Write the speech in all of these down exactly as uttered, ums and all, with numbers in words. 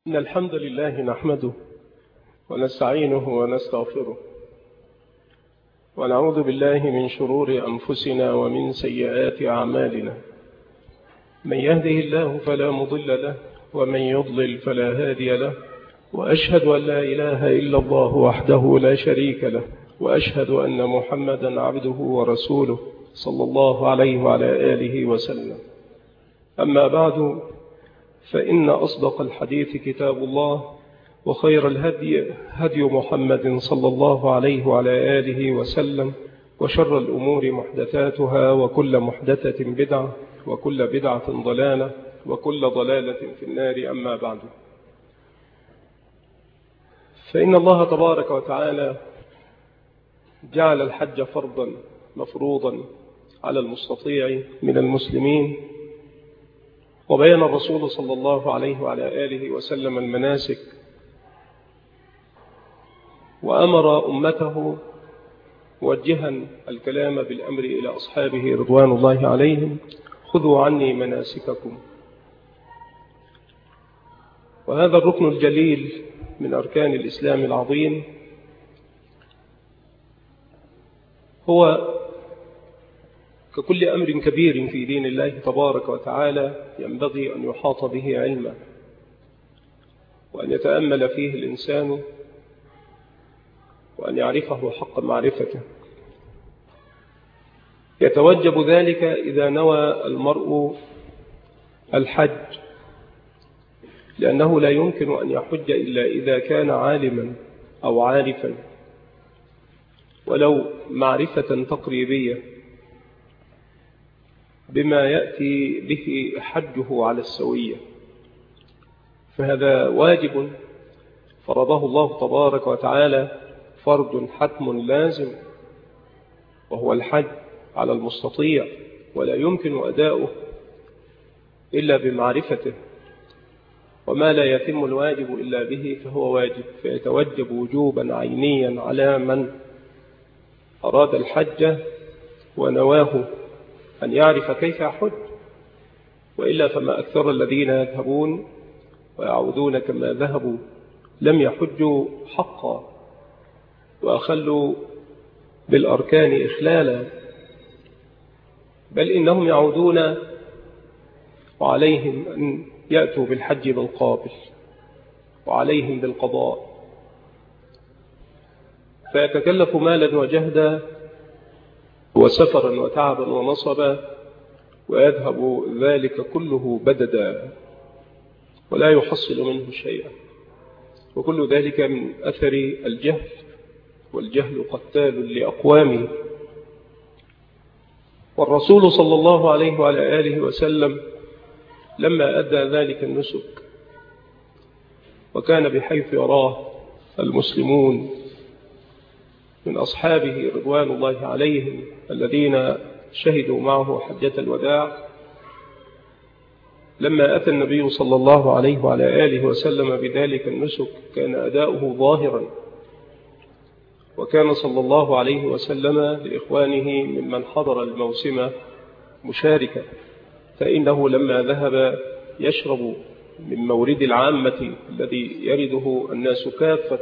إن الحمد لله نحمده ونستعينه ونستغفره ونعوذ بالله من شرور أنفسنا ومن سيئات أعمالنا. من يهده الله فلا مضل له ومن يضلل فلا هادي له، وأشهد أن لا إله إلا الله وحده لا شريك له، وأشهد أن محمدا عبده ورسوله صلى الله عليه وعلى آله وسلم. أما بعد، فإن أصدق الحديث كتاب الله، وخير الهدي هدي محمد صلى الله عليه وعلى آله وسلم، وشر الأمور محدثاتها، وكل محدثة بدعة، وكل بدعة ضلالة، وكل ضلالة في النار. أما بعد، فإن الله تبارك وتعالى جعل الحج فرضا مفروضا على المستطيع من المسلمين، وبين الرسول صلى الله عليه وعلى آله وسلم المناسك، وأمر أمته موجها الكلام بالأمر إلى أصحابه رضوان الله عليهم: خذوا عني مناسككم. وهذا الركن الجليل من أركان الإسلام العظيم هو ككل أمر كبير في دين الله تبارك وتعالى ينبغي أن يحاط به علما، وأن يتأمل فيه الإنسان، وأن يعرفه حق معرفته. يتوجب ذلك إذا نوى المرء الحج، لأنه لا يمكن أن يحج إلا إذا كان عالما أو عارفا، ولو معرفة تقريبية بما يأتي به حجه على السوية. فهذا واجب فرضه الله تبارك وتعالى، فرض حتم لازم، وهو الحج على المستطيع، ولا يمكن أداؤه إلا بمعرفته، وما لا يتم الواجب إلا به فهو واجب، فيتوجب وجوبا عينيا على من أراد الحج ونواه أن يعرف كيف يحج، وإلا فما أكثر الذين يذهبون ويعودون كما ذهبوا لم يحجوا حقا، وأخلوا بالأركان إخلالا، بل إنهم يعودون وعليهم أن يأتوا بالحج بالقابل، وعليهم بالقضاء، فيتكلف مالا وجهدا وسفرا وتعبا ونصبا، ويذهب ذلك كله بددا ولا يحصل منه شيئا، وكل ذلك من أثر الجهل، والجهل قتال لأقوامه. والرسول صلى الله عليه وعلى آله وسلم لما أدى ذلك النسك، وكان بحيث يراه المسلمون من أصحابه رضوان الله عليهم الذين شهدوا معه حجة الوداع، لما أتى النبي صلى الله عليه وعلى آله وسلم بذلك النسك كان أداؤه ظاهرا، وكان صلى الله عليه وسلم لإخوانه ممن حضر الموسم مشاركا، فإنه لما ذهب يشرب من مورد العامة الذي يرده الناس كافة،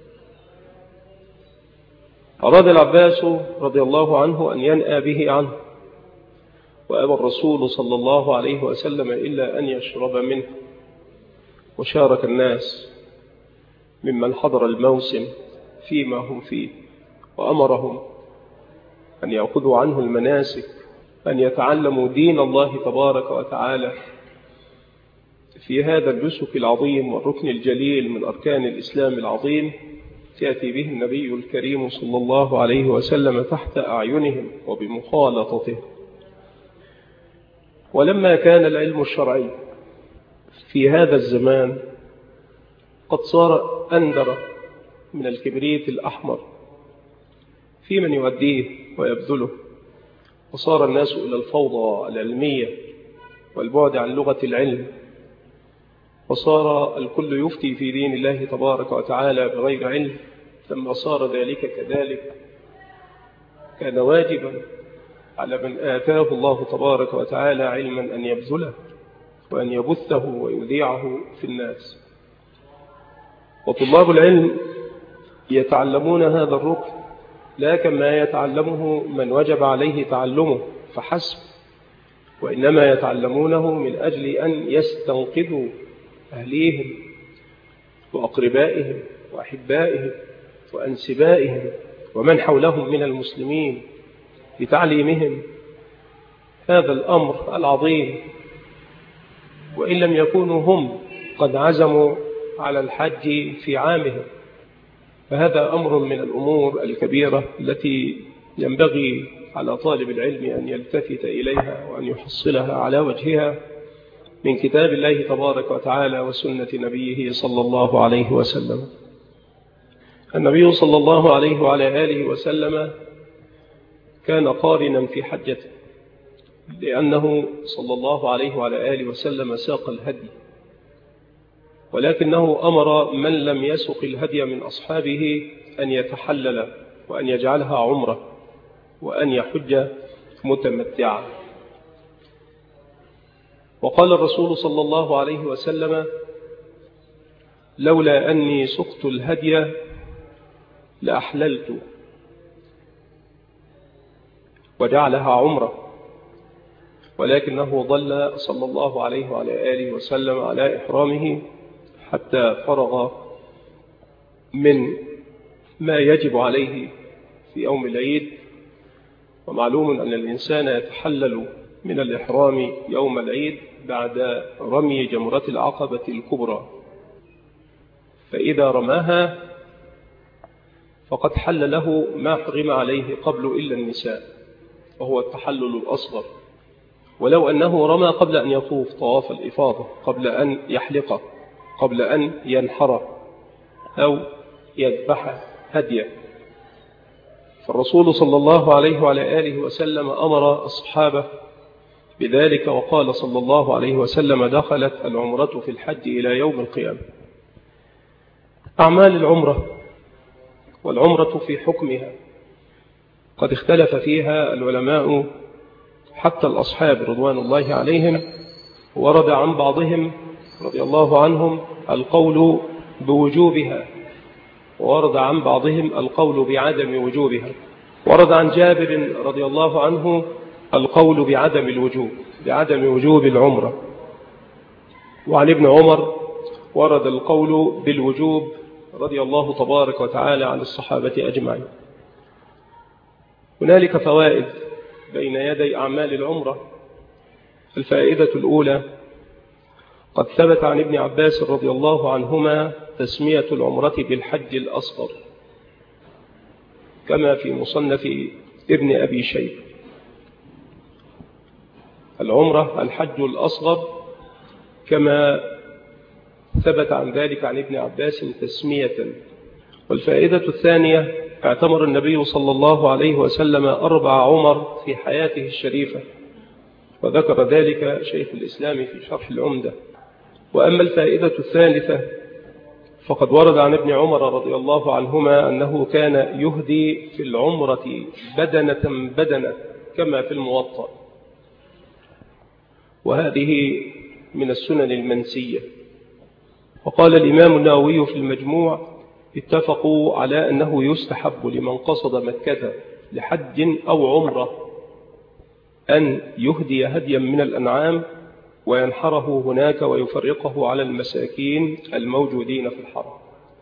أراد العباس رضي الله عنه أن ينأى به عنه، وأبى الرسول صلى الله عليه وسلم إلا أن يشرب منه، وشارك الناس ممن حضر الموسم فيما هم فيه، وأمرهم أن يأخذوا عنه المناسك، أن يتعلموا دين الله تبارك وتعالى في هذا النسك العظيم والركن الجليل من أركان الإسلام العظيم، يأتي به النبي الكريم صلى الله عليه وسلم تحت أعينهم وبمخالطته. ولما كان العلم الشرعي في هذا الزمان قد صار أندر من الكبريت الأحمر في من يؤديه ويبذله، وصار الناس إلى الفوضى العلمية والبعد عن لغة العلم، وصار الكل يفتي في دين الله تبارك وتعالى بغير علم. لما صار ذلك كذلك كان واجبا على من آتاه الله تبارك وتعالى علما أن يبذله وأن يبثه ويذيعه في الناس. وطلاب العلم يتعلمون هذا الركن لا كما يتعلمه من وجب عليه تعلمه فحسب، وإنما يتعلمونه من أجل أن يستنقذوا أهليهم وأقربائهم وأحبائهم وأنسبائهم ومن حولهم من المسلمين بتعليمهم هذا الأمر العظيم، وإن لم يكونوا هم قد عزموا على الحج في عامهم. فهذا أمر من الأمور الكبيرة التي ينبغي على طالب العلم أن يلتفت إليها وأن يحصلها على وجهها من كتاب الله تبارك وتعالى وسنة نبيه صلى الله عليه وسلم. النبي صلى الله عليه وعلى آله وسلم كان قارنا في حجته، لأنه صلى الله عليه وعلى آله وسلم ساق الهدي، ولكنه أمر من لم يسق الهدي من أصحابه أن يتحلل وأن يجعلها عمرة وأن يحج متمتعا. وقال الرسول صلى الله عليه وسلم: لولا أني سقت الهدي لأحللت، وجعلها عمرة، ولكنه ظل صلى الله عليه وعلى آله وسلم على إحرامه حتى فرغ من ما يجب عليه في يوم العيد. ومعلوم أن الإنسان يتحلل من الإحرام يوم العيد بعد رمي جمرة العقبة الكبرى، فإذا رماها فقد حل له ما حرم عليه قبل إلا النساء، وهو التحلل الأصغر. ولو أنه رمى قبل أن يطوف طواف الإفاضة، قبل أن يحلق، قبل أن ينحر أو يذبح هديه، فالرسول صلى الله عليه وعلى آله وسلم أمر الصحابة بذلك، وقال صلى الله عليه وسلم: دخلت العمرة في الحج إلى يوم القيامة. أعمال العمرة والعمرة في حكمها قد اختلف فيها العلماء حتى الأصحاب رضوان الله عليهم، ورد عن بعضهم رضي الله عنهم القول بوجوبها، ورد عن بعضهم القول بعدم وجوبها. ورد عن جابر رضي الله عنه القول بعدم الوجوب بعدم وجوب العمرة، وعن ابن عمر ورد القول بالوجوب رضي الله تبارك وتعالى عن الصحابة أجمعين. هنالك فوائد بين يدي أعمال العمرة. الفائدة الأولى: قد ثبت عن ابن عباس رضي الله عنهما تسمية العمرة بالحج الأصغر، كما في مصنف ابن أبي شيبة. العمرة الحج الأصغر كما ثبت عن ذلك عن ابن عباس تسمية. والفائدة الثانية: اعتمر النبي صلى الله عليه وسلم أربع عمر في حياته الشريفة، وذكر ذلك شيخ الإسلام في شرح العمدة. وأما الفائدة الثالثة فقد ورد عن ابن عمر رضي الله عنهما أنه كان يهدي في العمرة بدنة بدنة كما في الموطأ، وهذه من السنن المنسية. وقال الإمام النووي في المجموع: اتفقوا على أنه يستحب لمن قصد مكة لحج أو عمرة أن يهدي هديا من الأنعام وينحره هناك ويفرقه على المساكين الموجودين في الحرم.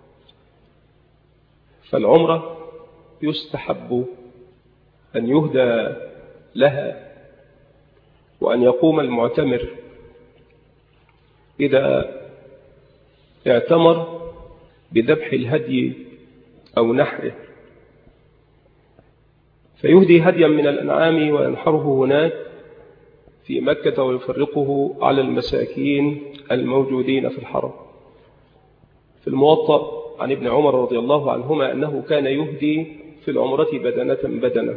فالعمرة يستحب أن يهدى لها، وأن يقوم المعتمر إذا اعتمر بذبح الهدي أو نحره فيهدي هديا من الأنعام وينحره هناك في مكة ويفرقه على المساكين الموجودين في الحرم. في الموطأ عن ابن عمر رضي الله عنهما أنه كان يهدي في العمرة بدنة بدنة.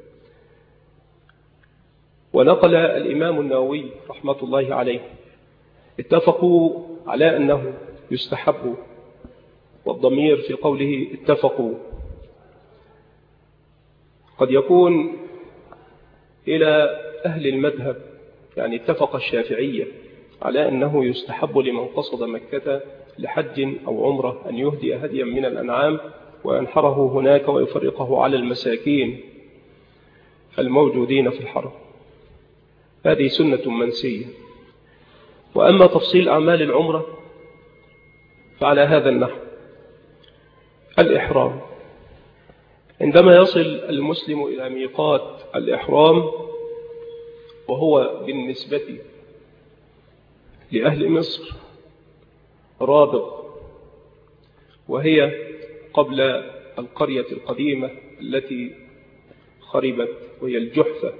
ونقل الإمام النووي رحمة الله عليه: اتفقوا على أنه يستحب، والضمير في قوله اتفقوا قد يكون إلى أهل المذهب، يعني اتفق الشافعية على أنه يستحب لمن قصد مكة لحج أو عمرة أن يهدي هديا من الأنعام وينحره هناك ويفرقه على المساكين الموجودين في الحرم. هذه سنة منسية. وأما تفصيل أعمال العمرة فعلى هذا النحو: الإحرام، عندما يصل المسلم إلى ميقات الإحرام، وهو بالنسبة لأهل مصر رابغ، وهي قبل القرية القديمة التي خربت وهي الجحفة.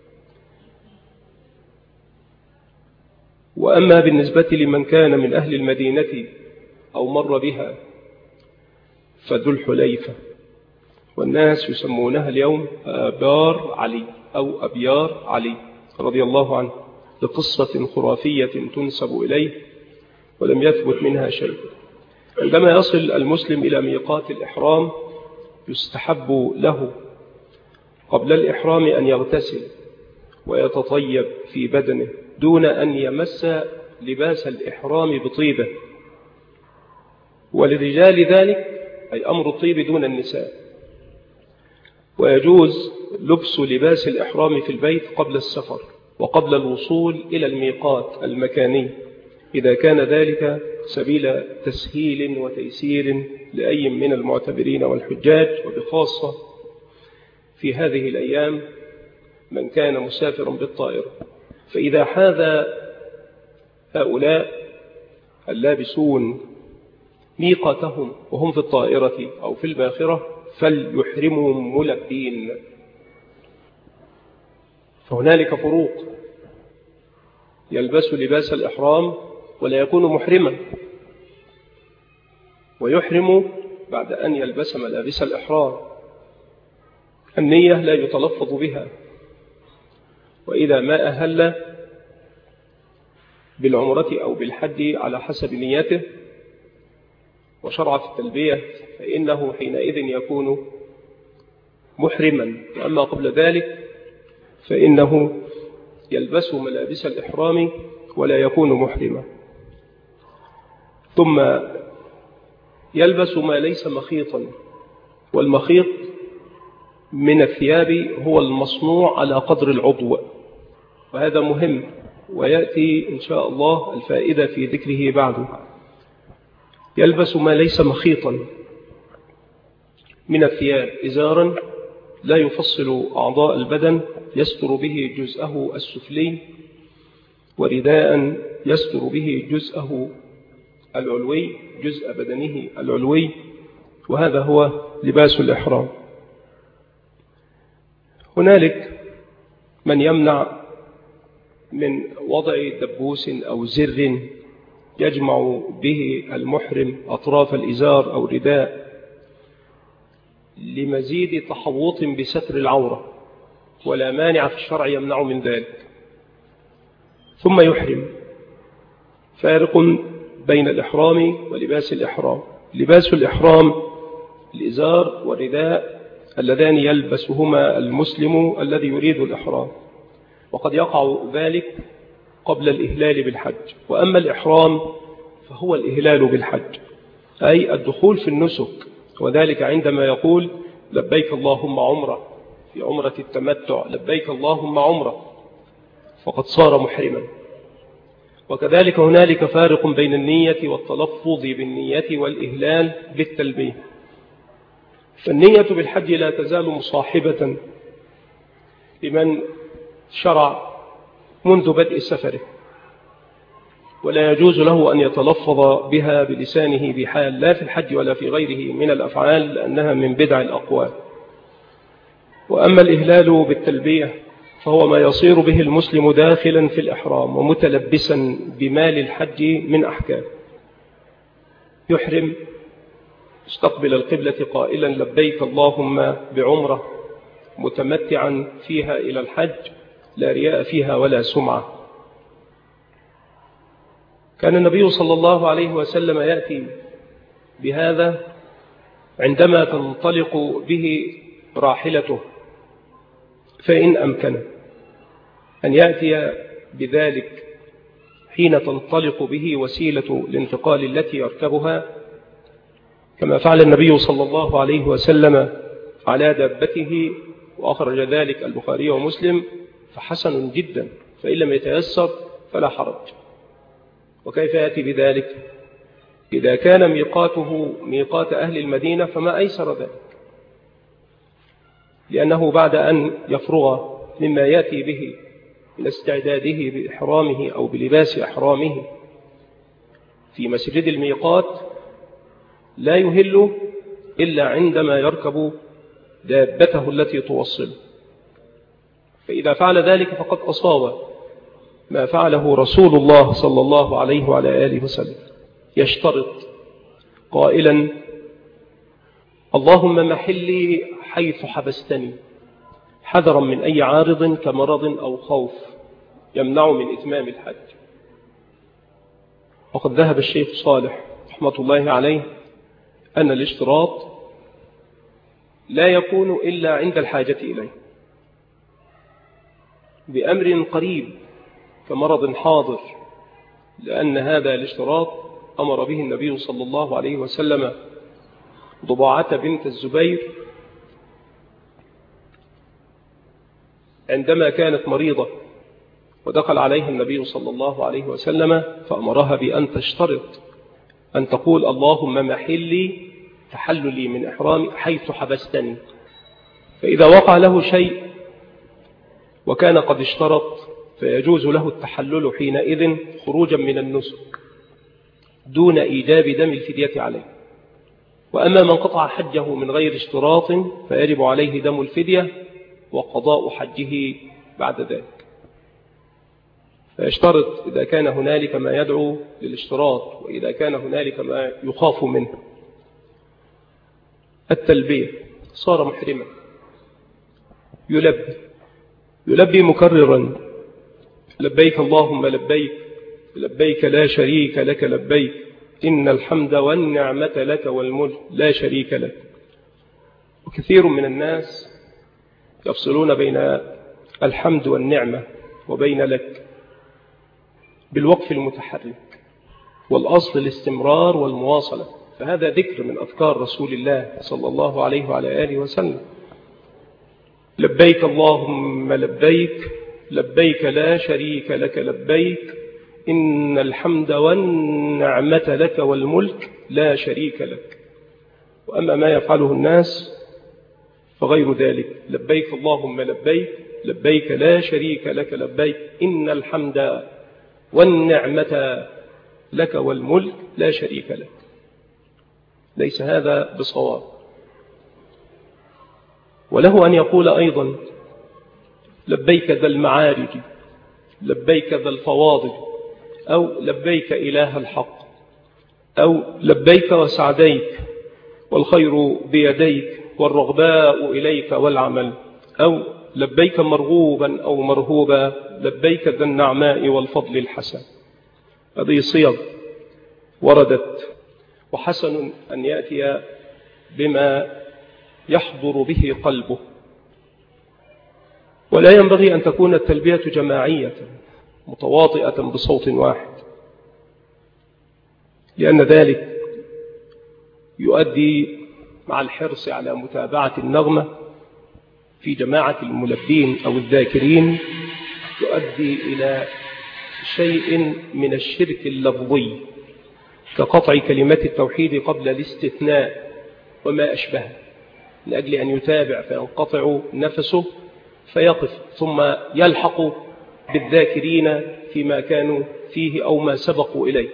وأما بالنسبة لمن كان من أهل المدينة أو مر بها فذو الحليفة، والناس يسمونها اليوم آبار علي أو أبيار علي رضي الله عنه، لقصة خرافية تنسب إليه ولم يثبت منها شيء. عندما يصل المسلم إلى ميقات الإحرام يستحب له قبل الإحرام أن يغتسل ويتطيب في بدنه دون أن يمس لباس الإحرام بطيبه، وللرجال ذلك أي أمر الطيب دون النساء. ويجوز لبس لباس الإحرام في البيت قبل السفر وقبل الوصول إلى الميقات المكاني، إذا كان ذلك سبيل تسهيل وتيسير لأي من المعتبرين والحجاج، وبخاصة في هذه الأيام من كان مسافرا بالطائرة. فإذا حاذ هؤلاء اللابسون ميقاتهم وهم في الطائرة أو في الباخرة فليحرموا ملبين. فهنالك فروق: يلبس لباس الإحرام ولا يكون محرما، ويحرم بعد أن يلبس ملابس الإحرام. النية لا يتلفظ بها، وإذا ما أهل بالعمرة أو بالحج على حسب نيته وشرع في التلبية فإنه حينئذ يكون محرما. وأما قبل ذلك فإنه يلبس ملابس الإحرام ولا يكون محرما. ثم يلبس ما ليس مخيطا، والمخيط من الثياب هو المصنوع على قدر العضو، وهذا مهم ويأتي إن شاء الله الفائدة في ذكره بعد. يلبس ما ليس مخيطا من الثياب: إزارا لا يفصل أعضاء البدن يستر به جزءه السفلي، ورداء يستر به جزءه العلوي، جزء بدنه العلوي، وهذا هو لباس الإحرام. هنالك من يمنع من وضع دبوس أو زر يجمع به المحرم أطراف الإزار أو الرداء لمزيد تحوط بستر العورة، ولا مانع في الشرع يمنع من ذلك. ثم يحرم. فارق بين الإحرام ولباس الإحرام: لباس الإحرام الإزار والرداء اللذان يلبسهما المسلم الذي يريد الإحرام، وقد يقع ذلك قبل الإهلال بالحج. وأما الإحرام فهو الإهلال بالحج، أي الدخول في النسك، وذلك عندما يقول لبيك اللهم عمرة في عمرة التمتع، لبيك اللهم عمرة، فقد صار محرما. وكذلك هنالك فارق بين النية والتلفظ بالنية والإهلال بالتلبية. فالنية بالحج لا تزال مصاحبة لمن شرع منذ بدء سفره، ولا يجوز له أن يتلفظ بها بلسانه بحال، لا في الحج ولا في غيره من الأفعال، لأنها من بدع الأقوال. وأما الإهلال بالتلبية فهو ما يصير به المسلم داخلا في الإحرام ومتلبسا بمال الحج من أحكام. يحرم استقبل القبلة قائلا لبيك اللهم بعمرة، متمتعا فيها إلى الحج، لا رياء فيها ولا سمعة. كان النبي صلى الله عليه وسلم يأتي بهذا عندما تنطلق به راحلته، فإن أمكن أن يأتي بذلك حين تنطلق به وسيلة الانتقال التي يركبها، كما فعل النبي صلى الله عليه وسلم على دابته، وأخرج ذلك البخاري ومسلم، فحسن جدا، فإن لم يتيسر فلا حرج. وكيف يأتي بذلك؟ إذا كان ميقاته ميقات أهل المدينة فما أيسر ذلك، لأنه بعد أن يفرغ مما يأتي به من استعداده بإحرامه أو بلباس إحرامه في مسجد الميقات لا يهل إلا عندما يركب دابته التي توصل. فإذا فعل ذلك فقد أصاب ما فعله رسول الله صلى الله عليه وعلى آله وسلم، يشترط قائلا: اللهم محلي حيث حبستني، حذرا من أي عارض كمرض أو خوف يمنع من إتمام الحج. وقد ذهب الشيخ صالح رحمة الله عليه أن الاشتراط لا يكون إلا عند الحاجة إليه، بأمر قريب كمرض حاضر، لأن هذا الاشتراط أمر به النبي صلى الله عليه وسلم ضباعة بنت الزبير عندما كانت مريضة، ودخل عليها النبي صلى الله عليه وسلم فأمرها بأن تشترط أن تقول: اللهم محلي تحللي من إحرامي حيث حبستني. فإذا وقع له شيء وكان قد اشترط فيجوز له التحلل حينئذ خروجا من النسك دون إيجاب دم الفدية عليه. وأما من قطع حجه من غير اشتراط فيجب عليه دم الفدية وقضاء حجه بعد ذلك. فيشترط إذا كان هنالك ما يدعو للاشتراط، وإذا كان هنالك ما يخاف منه. التلبية: صار محرما يلبي يلبي مكررا: لبيك اللهم لبيك، لبيك لا شريك لك لبيك، إن الحمد والنعمة لك والملك لا شريك لك. وكثير من الناس يفصلون بين الحمد والنعمة وبين لك بالوقف المتحرك، والأصل الاستمرار والمواصلة، فهذا ذكر من أذكار رسول الله صلى الله عليه وعلى آله وسلم. لبيك اللهم لبيك، لبيك لا شريك لك لبيك، إن الحمد والنعمة لك والملك لا شريك لك. وأما ما يفعله الناس فغير ذلك: لبيك اللهم لبيك، لبيك لا شريك لك لبيك، إن الحمد والنعمة لك والملك لا شريك لك. ليس هذا بصواب. وله أن يقول أيضا: لبيك ذا المعارج، لبيك ذا الفواضل، أو لبيك إله الحق، أو لبيك وسعديك، والخير بيديك، والرغباء إليك والعمل، أو لبيك مرغوبا أو مرهوبا، لبيك ذا النعماء والفضل الحسن. هذه صيغ وردت، وحسن أن يأتي بما يحضر به قلبه. ولا ينبغي أن تكون التلبية جماعية متواطئة بصوت واحد، لأن ذلك يؤدي مع الحرص على متابعة النغمة في جماعة الملبين أو الذاكرين، يؤدي إلى شيء من الشرك اللفظي كقطع كلمة التوحيد قبل الاستثناء وما أشبهه، لأجل أن يتابع فينقطع نفسه فيقف ثم يلحق بالذاكرين فيما كانوا فيه أو ما سبقوا إليه،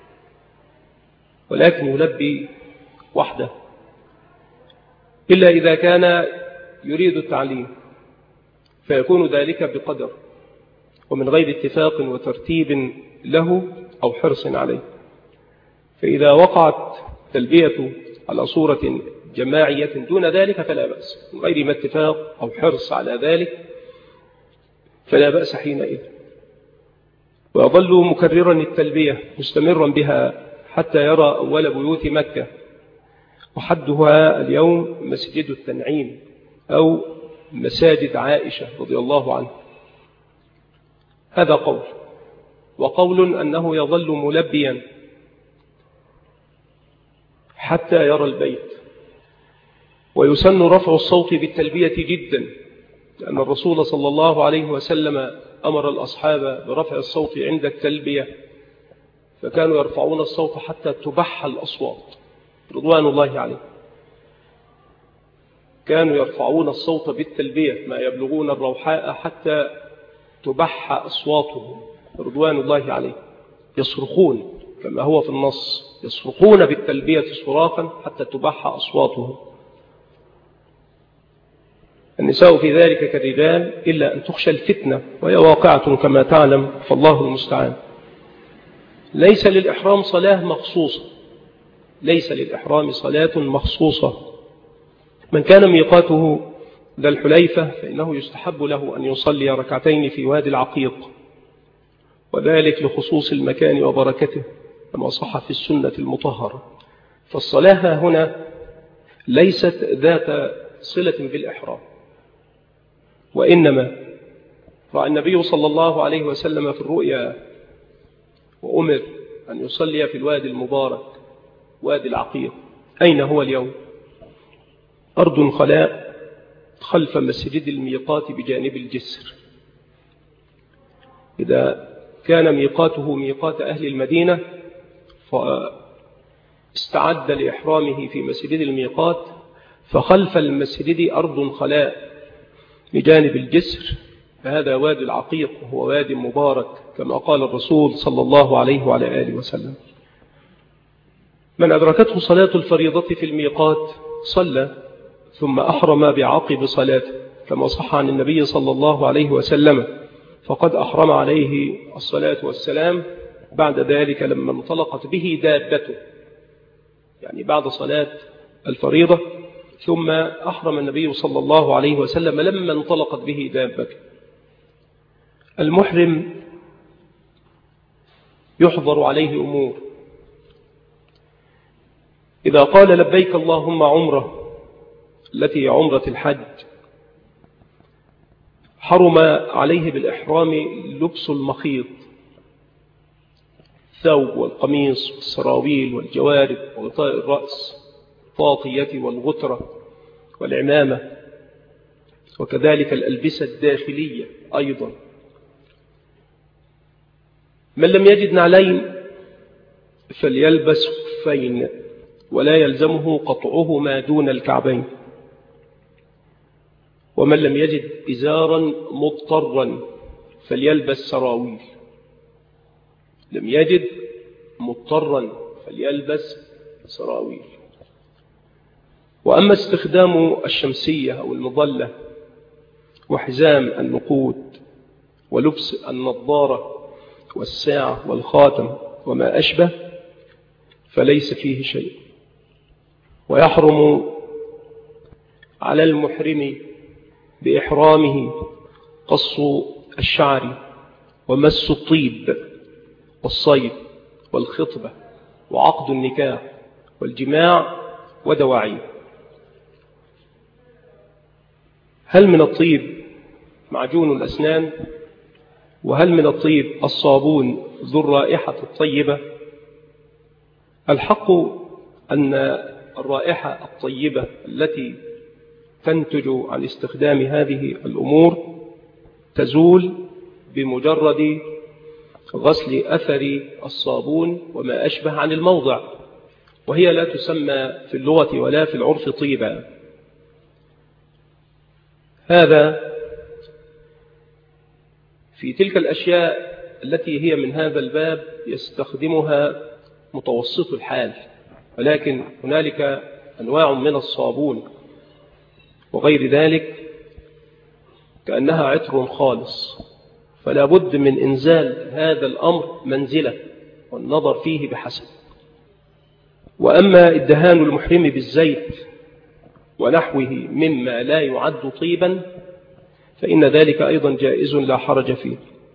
ولكن يلبي وحده إلا إذا كان يريد التعليم، فيكون ذلك بقدر ومن غير اتفاق وترتيب له أو حرص عليه. فإذا وقعت تلبية على صورة جماعية دون ذلك فلا بأس، من غير ما اتفاق أو حرص على ذلك فلا بأس حينئذ. ويظل مكررا التلبية مستمرا بها حتى يرى أول بيوت مكة، وحدها اليوم مسجد التنعيم أو مساجد عائشة رضي الله عنها. هذا قول. وقول أنه يظل ملبيا حتى يرى البيت. ويسن رفع الصوت بالتلبية جدا، لأن الرسول صلى الله عليه وسلم أمر الأصحاب برفع الصوت عند التلبية، فكانوا يرفعون الصوت حتى تبح الأصوات رضوان الله عليه. كانوا يرفعون الصوت بالتلبية ما يبلغون الروحاء حتى تبح أصواتهم رضوان الله عليه، يصرخون كما هو في النص، يصرخون بالتلبية صراخا حتى تبح أصواتهم. النساء في ذلك كالرجال إلا أن تخشى الفتنة، وهي واقعة كما تعلم، فالله المستعان. ليس للإحرام صلاة مخصوصة، ليس للإحرام صلاة مخصوصة. من كان ميقاته ذا الحليفة فإنه يستحب له أن يصلي ركعتين في وادي العقيق، وذلك لخصوص المكان وبركته كما صح في السنة المطهرة. فالصلاة هنا ليست ذات صلة بالإحرام، وإنما رأى النبي صلى الله عليه وسلم في الرؤيا وأمر أن يصلي في الوادي المبارك وادي العقيق. أين هو اليوم؟ أرض خلاء خلف مسجد الميقات بجانب الجسر. إذا كان ميقاته ميقات أهل المدينة فاستعد لإحرامه في مسجد الميقات، فخلف المسجد أرض خلاء بجانب الجسر، فهذا وادي العقيق وهو وادي مبارك كما قال الرسول صلى الله عليه وعلى آله وسلم. من أدركته صلاة الفريضة في الميقات صلى ثم أحرم بعقب صلاته كما صح عن النبي صلى الله عليه وسلم، فقد أحرم عليه الصلاة والسلام بعد ذلك لما انطلقت به دابته، يعني بعد صلاة الفريضة، ثم أحرم النبي صلى الله عليه وسلم لما انطلقت به دابته. المحرم يحضر عليه أمور. إذا قال لبيك اللهم عمره التي عمرة الحج، حرم عليه بالإحرام لبس المخيط، الثوب والقميص والسراويل والجوارب وغطاء الرأس الطاقية والغترة والعمامة، وكذلك الألبسة الداخلية أيضا. من لم يجد نعلين فليلبس خفين ولا يلزمه قطعهما دون الكعبين. ومن لم يجد إزارا مضطرا فليلبس سراويل، لم يجد مضطرا فليلبس سراويل. وأما استخدام الشمسية أو المظلة وحزام النقود ولبس النظارة والساعة والخاتم وما أشبه فليس فيه شيء. ويحرم على المحرم بإحرامه قص الشعر ومس الطيب والصيد والخطبة وعقد النكاح والجماع ودواعيه. هل من الطيب معجون الأسنان؟ وهل من الطيب الصابون ذو الرائحة الطيبة؟ الحق أن الرائحة الطيبة التي تنتج عن استخدام هذه الأمور تزول بمجرد غسل أثر الصابون وما أشبه عن الموضع، وهي لا تسمى في اللغة ولا في العرف طيبا. هذا في تلك الأشياء التي هي من هذا الباب يستخدمها متوسط الحال، ولكن هنالك أنواع من الصابون وغير ذلك كأنها عطر خالص، فلا بد من إنزال هذا الأمر منزلة والنظر فيه بحسب. وأما الدهان المحرم بالزيت ونحوه مما لا يعد طيبا فإن ذلك أيضا جائز لا حرج فيه.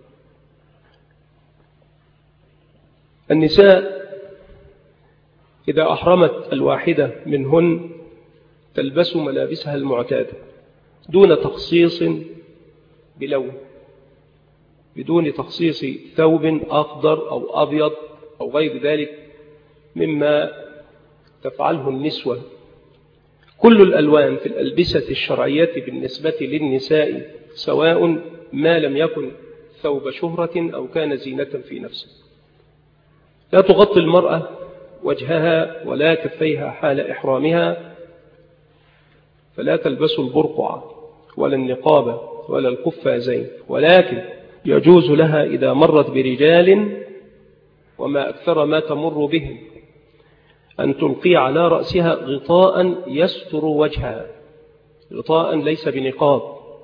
النساء إذا أحرمت الواحدة منهن تلبس ملابسها المعتادة دون تخصيص بلون، بدون تخصيص ثوب أخضر أو أبيض أو غير ذلك مما تفعله النسوة. كل الألوان في الألبسة الشرعية بالنسبة للنساء سواء ما لم يكن ثوب شهرة أو كان زينة في نفسه. لا تغطي المرأة وجهها ولا كفيها حال إحرامها، فلا تلبس البرقع ولا النقاب ولا القفازين، ولكن يجوز لها إذا مرت برجال وما أكثر ما تمر بهم أن تلقي على رأسها غطاء يستر وجهها، غطاء ليس بنقاب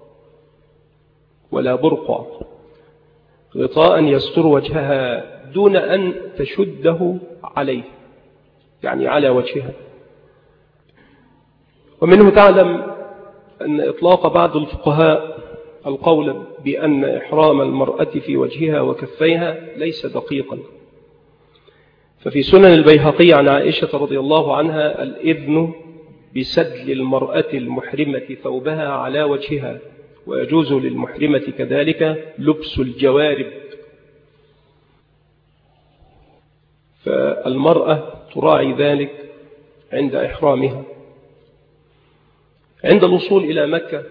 ولا برقع، غطاء يستر وجهها دون أن تشده عليه، يعني على وجهها. ومنه تعلم أن إطلاق بعض الفقهاء القول بأن إحرام المرأة في وجهها وكفيها ليس دقيقا. ففي سنن البيهقي عن عائشة رضي الله عنها الإذن بسدل المرأة المحرمة ثوبها على وجهها، ويجوز للمحرمة كذلك لبس الجوارب. فالمرأة تراعي ذلك عند إحرامها. عند الوصول إلى مكة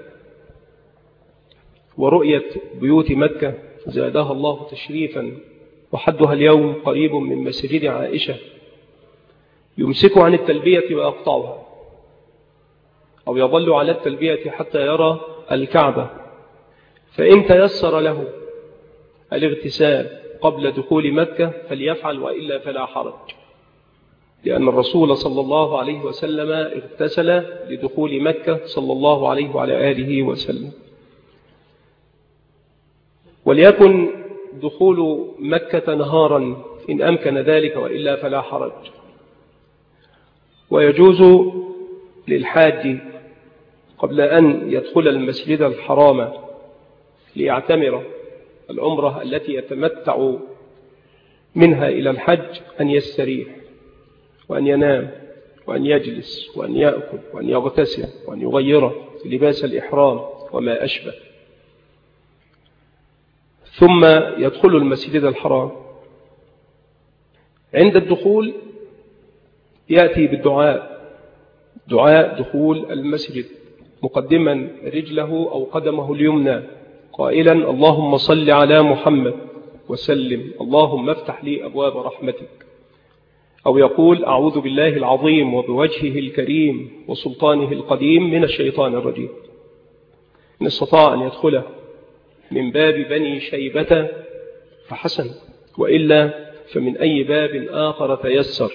ورؤية بيوت مكة زادها الله تشريفا، وحدها اليوم قريب من مسجد عائشة، يمسك عن التلبية ويقطعها، أو يظل على التلبية حتى يرى الكعبة. فإن تيسر له الاغتسال قبل دخول مكة فليفعل، وإلا فلا حرج، لأن الرسول صلى الله عليه وسلم اغتسل لدخول مكة صلى الله عليه وعلى آله وسلم. وليكن دخول مكة نهارا إن أمكن ذلك، وإلا فلا حرج. ويجوز للحاج قبل أن يدخل المسجد الحرام ليعتمر العمرة التي يتمتع منها إلى الحج أن يستريح وأن ينام وأن يجلس وأن يأكل وأن يغتسل وأن يغير لباس الإحرام وما أشبه، ثم يدخل المسجد الحرام. عند الدخول يأتي بالدعاء، دعاء دخول المسجد، مقدما رجله أو قدمه اليمنى قائلا اللهم صل على محمد وسلم، اللهم افتح لي أبواب رحمتك. أو يقول أعوذ بالله العظيم وبوجهه الكريم وسلطانه القديم من الشيطان الرجيم. إن استطاع أن يدخله من باب بني شيبة فحسن، وإلا فمن أي باب آخر تيسر.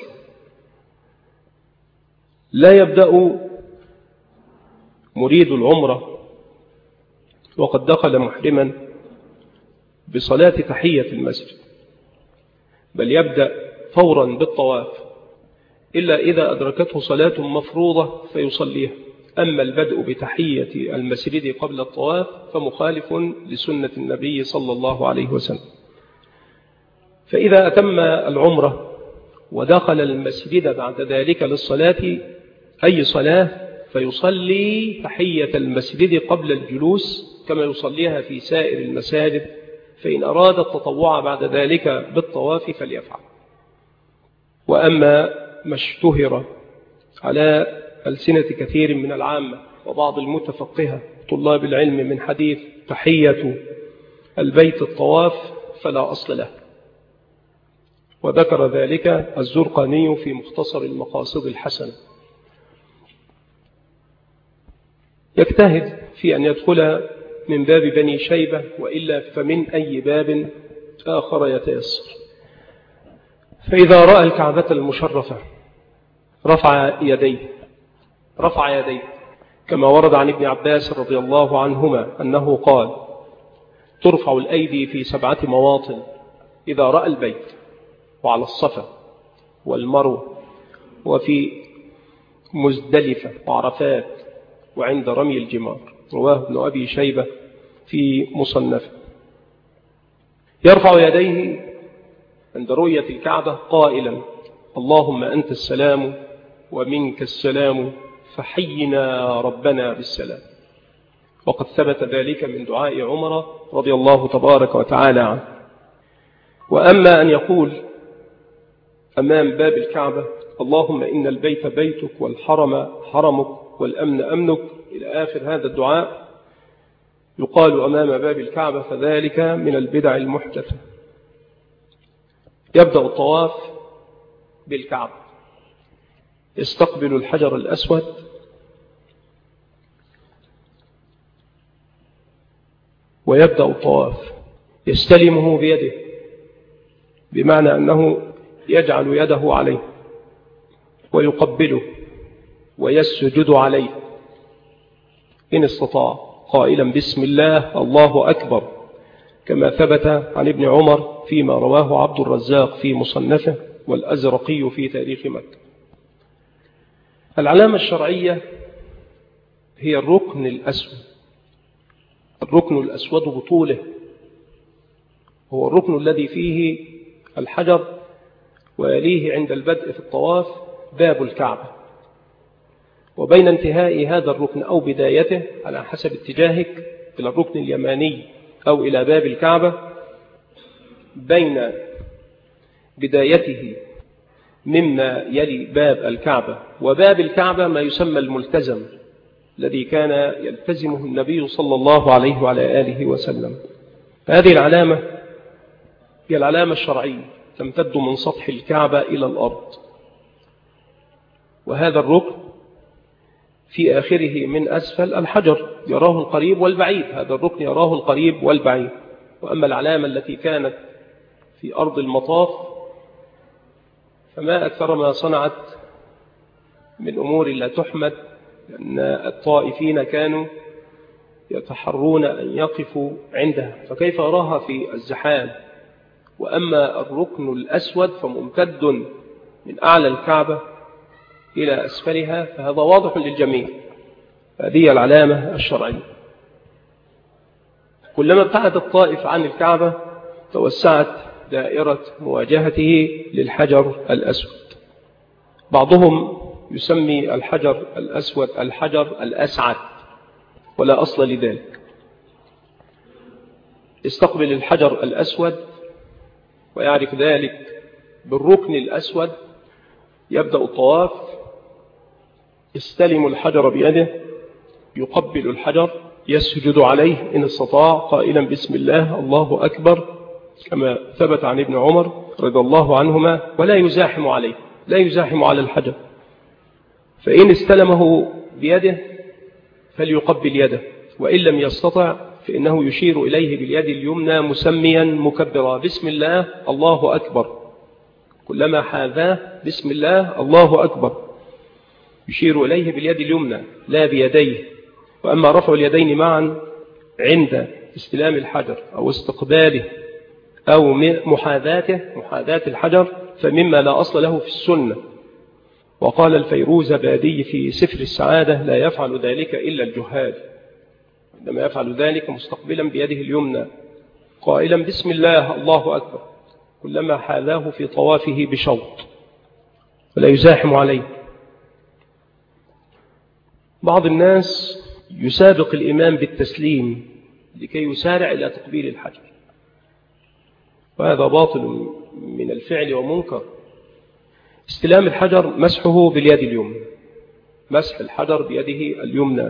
لا يبدأ مريد العمرة وقد دخل محرما بصلاة تحية المسجد، بل يبدأ فورا بالطواف، إلا إذا أدركته صلاة مفروضة فيصليها. أما البدء بتحية المسجد قبل الطواف فمخالف لسنة النبي صلى الله عليه وسلم. فإذا أتم العمرة ودخل المسجد بعد ذلك للصلاة أي صلاة فيصلي تحية المسجد قبل الجلوس كما يصليها في سائر المساجد، فإن أراد التطوع بعد ذلك بالطواف فليفعل. وأما ما اشتهر على ألسنة كثير من العامة وبعض المتفقهة طلاب العلم من حديث تحية البيت الطواف فلا أصل له، وذكر ذلك الزرقاني في مختصر المقاصد الحسنة. يجتهد في أن يدخل من باب بني شيبة، وإلا فمن أي باب آخر يتيسر. فإذا رأى الكعبة المشرفة رفع يديه رفع يديه كما ورد عن ابن عباس رضي الله عنهما أنه قال ترفع الأيدي في سبعة مواطن: إذا رأى البيت، وعلى الصفا والمروة، وفي مزدلفة وعرفات، وعند رمي الجمار. رواه ابن أبي شيبة في مصنفه. يرفع يديه عند رؤية الكعبة قائلا اللهم أنت السلام ومنك السلام فحينا ربنا بالسلام. وقد ثبت ذلك من دعاء عمر رضي الله تبارك وتعالى عنه. وأما أن يقول أمام باب الكعبة اللهم إن البيت بيتك والحرم حرمك والأمن أمنك إلى آخر هذا الدعاء يقال أمام باب الكعبة، فذلك من البدع المحدثة. يبدأ الطواف بالكعبة، يستقبل الحجر الأسود ويبدأ الطواف، يستلمه بيده، بمعنى أنه يجعل يده عليه ويقبله ويسجد عليه إن استطاع، قائلا بسم الله الله أكبر، كما ثبت عن ابن عمر فيما رواه عبد الرزاق في مصنفه والأزرقي في تاريخ مكة. العلامة الشرعية هي الركن الأسود. الركن الأسود بطوله هو الركن الذي فيه الحجر، ويليه عند البدء في الطواف باب الكعبة، وبين انتهاء هذا الركن أو بدايته على حسب اتجاهك إلى الركن اليماني أو إلى باب الكعبة، بين بدايته مما يلي باب الكعبة وباب الكعبة ما يسمى الملتزم، الذي كان يلتزمه النبي صلى الله عليه وعلى آله وسلم. هذه العلامة هي العلامة الشرعية، تمتد من سطح الكعبة إلى الأرض، وهذا الركن في آخره من أسفل الحجر يراه القريب والبعيد، هذا الركن يراه القريب والبعيد. وأما العلامة التي كانت في أرض المطاف فما أكثر ما صنعت من أمور لا تحمد، لأن الطائفين كانوا يتحرون أن يقفوا عندها، فكيف أراها في الزحام؟ وأما الركن الأسود فممتد من أعلى الكعبة إلى أسفلها، فهذا واضح للجميع. هذه العلامة الشرعية. كلما ابتعد الطائف عن الكعبة توسعت دائرة مواجهته للحجر الأسود. بعضهم يسمي الحجر الأسود الحجر الأسعد، ولا أصل لذلك. يستقبل الحجر الأسود ويعرف ذلك بالركن الأسود، يبدأ الطواف، يستلم الحجر بيده، يقبل الحجر، يسجد عليه إن استطاع، قائلا بسم الله الله أكبر، كما ثبت عن ابن عمر رضي الله عنهما، ولا يزاحم عليه، لا يزاحم على الحجر. فإن استلمه بيده فليقبل يده، وإن لم يستطع فإنه يشير إليه باليد اليمنى مسميا مكبرا بسم الله الله أكبر، كلما حاذاه بسم الله الله أكبر يشير إليه باليد اليمنى لا بيديه. وأما رفع اليدين معا عند استلام الحجر أو استقباله أو محاذاته محاذاة الحجر فمما لا أصل له في السنة. وقال الفيروزبادي في سفر السعادة لا يفعل ذلك إلا الجهال، عندما يفعل ذلك مستقبلا بيده اليمنى قائلا بسم الله الله أكبر كلما حاذاه في طوافه بشوط، ولا يزاحم عليه. بعض الناس يسابق الإمام بالتسليم لكي يسارع إلى تقبيل الحجر، وهذا باطل من الفعل ومنكر. استلام الحجر مسحه باليد اليمنى، مسح الحجر بيده اليمنى.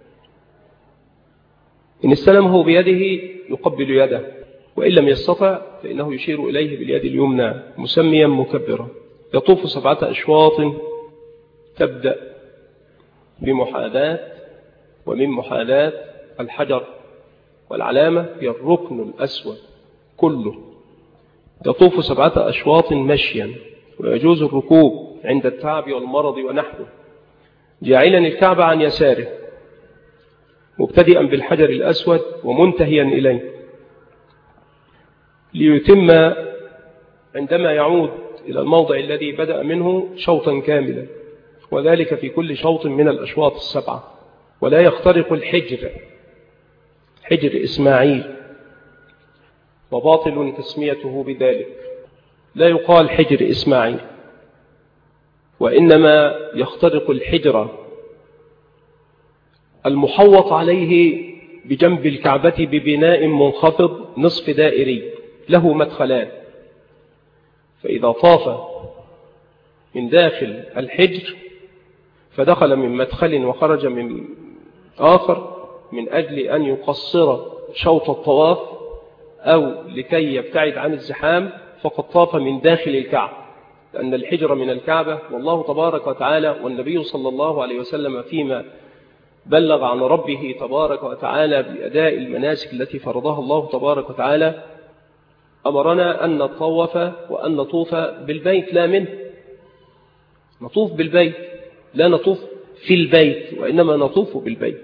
إن استلمه بيده يقبل يده، وإن لم يستطع فإنه يشير إليه باليد اليمنى مسميا مكبرا. يطوف سبعة أشواط، تبدأ بمحاذاة، ومن محاذاة الحجر والعلامة هي الركن الأسود كله. يطوف سبعة أشواط مشيا، ويجوز الركوب عند التعب والمرض ونحوه، جاعلا الكعبة عن يساره، مبتدئا بالحجر الأسود ومنتهيا إليه، ليتم عندما يعود إلى الموضع الذي بدأ منه شوطا كاملا، وذلك في كل شوط من الأشواط السبعة. ولا يخترق الحجر، حجر إسماعيل، وباطل تسميته بذلك، لا يقال حجر إسماعيل، وإنما يخترق الحجر المحوط عليه بجنب الكعبة ببناء منخفض نصف دائري له مدخلان، فإذا طاف من داخل الحجر فدخل من مدخل وخرج من آخر من أجل أن يقصر شوط الطواف أو لكي يبتعد عن الزحام، فقد طاف من داخل الكعبة، لأن الحجر من الكعبة، والله تبارك وتعالى والنبي صلى الله عليه وسلم فيما بلغ عن ربه تبارك وتعالى بأداء المناسك التي فرضها الله تبارك وتعالى أمرنا أن نطوف وأن نطوف بالبيت لا منه، نطوف بالبيت لا نطوف في البيت، وإنما نطوف بالبيت.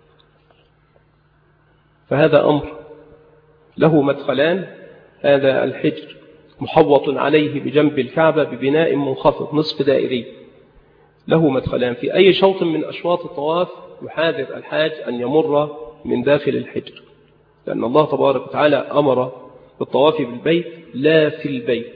فهذا أمر له مدخلان، هذا الحجر محوط عليه بجنب الكعبة ببناء منخفض نصف دائري له مدخلان، في أي شوط من أشواط الطواف يحاذر الحاج أن يمر من داخل الحجر، لأن الله تبارك وتعالى أمر بالطواف بالبيت لا في البيت.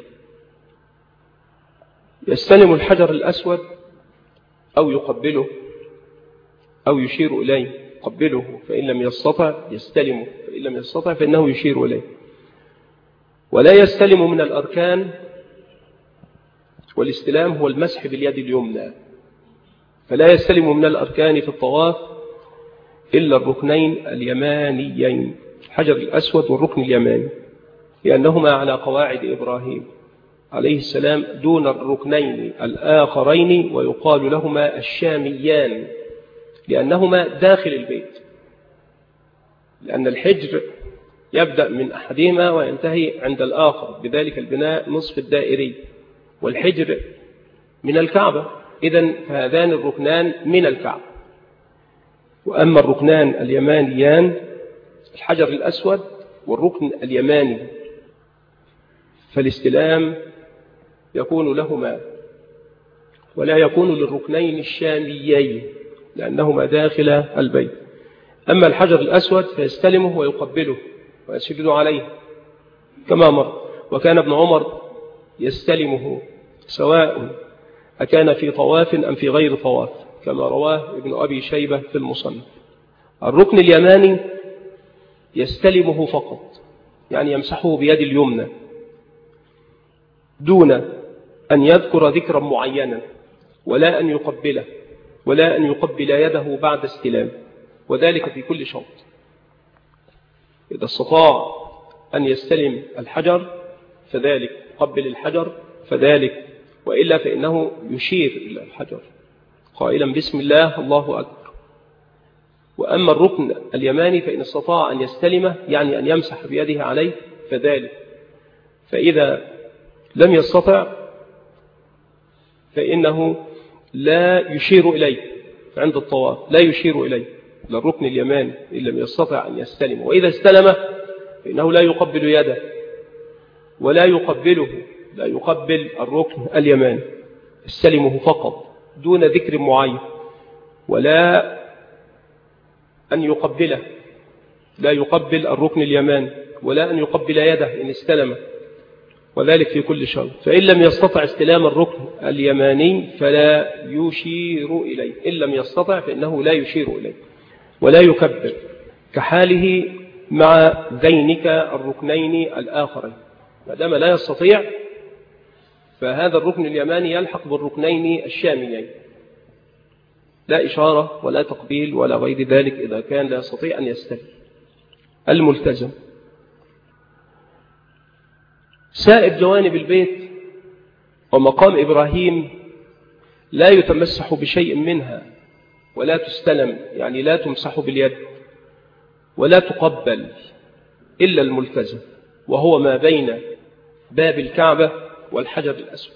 يستلم الحجر الأسود أو يقبله أو يشير إليه، يقبله فإن لم يستطع يستلمه، فإن لم يستطع فإنه يشير إليه. ولا يستلم من الأركان، والاستلام هو المسح باليد اليمنى، فلا يستلم من الأركان في الطواف إلا الركنين اليمانيين، الحجر الأسود والركن اليماني، لأنهما على قواعد إبراهيم عليه السلام دون الركنين الآخرين، ويقال لهما الشاميان لأنهما داخل البيت، لأن الحجر يبدأ من أحدهما وينتهي عند الآخر بذلك البناء نصف الدائري، والحجر من الكعبة، إذن فهذان الركنان من الكعبة. وأما الركنان اليمانيان الحجر الأسود والركن اليماني فالاستلام يكون لهما، ولا يكون للركنين الشاميين لأنهما داخل البيت. أما الحجر الأسود فيستلمه ويقبله ويسجد عليه كما مر، وكان ابن عمر يستلمه سواء أكان في طواف أم في غير طواف، كما رواه ابن أبي شيبة في المصنف. الركن اليماني يستلمه فقط، يعني يمسحه بيد اليمنى دون أن يذكر ذكرا معينا، ولا أن يقبله، ولا أن يقبل يده بعد استلام، وذلك في كل شوط. إذا استطاع أن يستلم الحجر فذلك، قبل الحجر فذلك، وإلا فإنه يشير إلى الحجر قائلا بسم الله الله أكبر. وأما الركن اليماني فإن استطاع أن يستلمه، يعني أن يمسح بيده عليه فذلك، فإذا لم يستطع فإنه لا يشير إليه عند الطواف، لا يشير إليه للركن اليماني إن لم يستطع أن يستلمه. وإذا استلمه فإنه لا يقبل يده ولا يقبله، لا يقبل الركن اليماني، استلمه فقط دون ذكر معين، ولا أن يقبله، لا يقبل الركن اليماني ولا أن يقبل يده إن استلمه، وذلك في كل شوط. فإن لم يستطع استلام الركن اليماني فلا يشير إليه، إن لم يستطع فإنه لا يشير إليه ولا يكبر، كحاله مع ذينك الركنين الآخرين. ما دام لا يستطيع فهذا الركن اليماني يلحق بالركنين الشاميين، لا إشارة ولا تقبيل ولا غير ذلك إذا كان لا يستطيع أن يستلم. الملتزم سائر جوانب البيت ومقام إبراهيم لا يتمسح بشيء منها ولا تستلم، يعني لا تمسح باليد ولا تقبل إلا الملتزم، وهو ما بين باب الكعبة والحجر الأسود.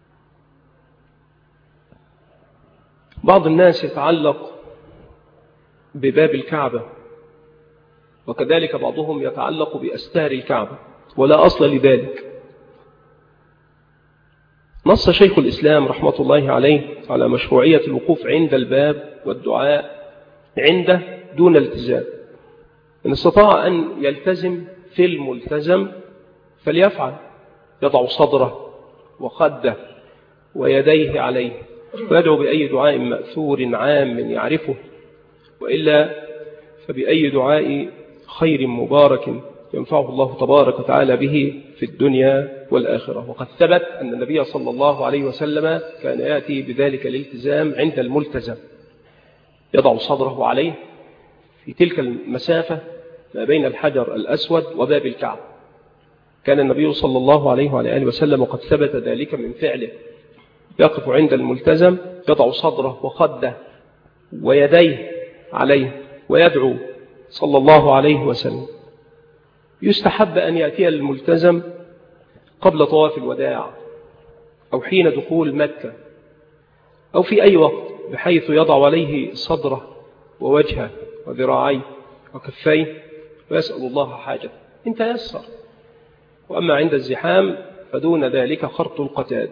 بعض الناس يتعلق بباب الكعبة، وكذلك بعضهم يتعلق بأستار الكعبة، ولا أصل لذلك. نص شيخ الإسلام رحمة الله عليه على مشروعية الوقوف عند الباب والدعاء عنده دون التزام. إن استطاع أن يلتزم في الملتزم فليفعل، يضع صدره وخده ويديه عليه ويدعو بأي دعاء مأثور عام يعرفه، وإلا فبأي دعاء خير مبارك ينفعه الله تبارك وتعالى به في الدنيا والآخرة. وقد ثبت أن النبي صلى الله عليه وسلم كان يأتي بذلك الالتزام عند الملتزم، يضع صدره عليه في تلك المسافة ما بين الحجر الأسود وباب الكعبة. كان النبي صلى الله عليه وآله وسلم وقد ثبت ذلك من فعله، يقف عند الملتزم يضع صدره وخده ويديه عليه ويدعو صلى الله عليه وسلم. يستحب أن يأتي الملتزم قبل طواف الوداع أو حين دخول مكة أو في أي وقت، بحيث يضع عليه صدره ووجهه وذراعيه وكفيه ويسأل الله حاجته إن تيسر. وأما عند الزحام فدون ذلك خرط القتاد.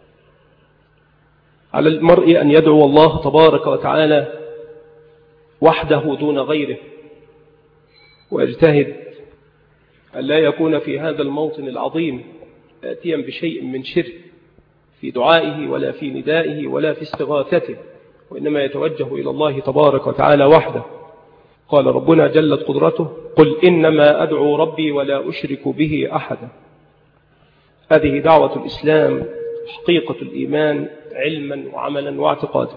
على المرء أن يدعو الله تبارك وتعالى وحده دون غيره، ويجتهد أن لا يكون في هذا الموطن العظيم آتيا بشيء من شرك في دعائه ولا في ندائه ولا في استغاثته، وإنما يتوجه إلى الله تبارك وتعالى وحده. قال ربنا جلت قدرته: قل إنما أدعو ربي ولا أشرك به أحدا. هذه دعوة الإسلام، حقيقة الإيمان علما وعملا واعتقادا.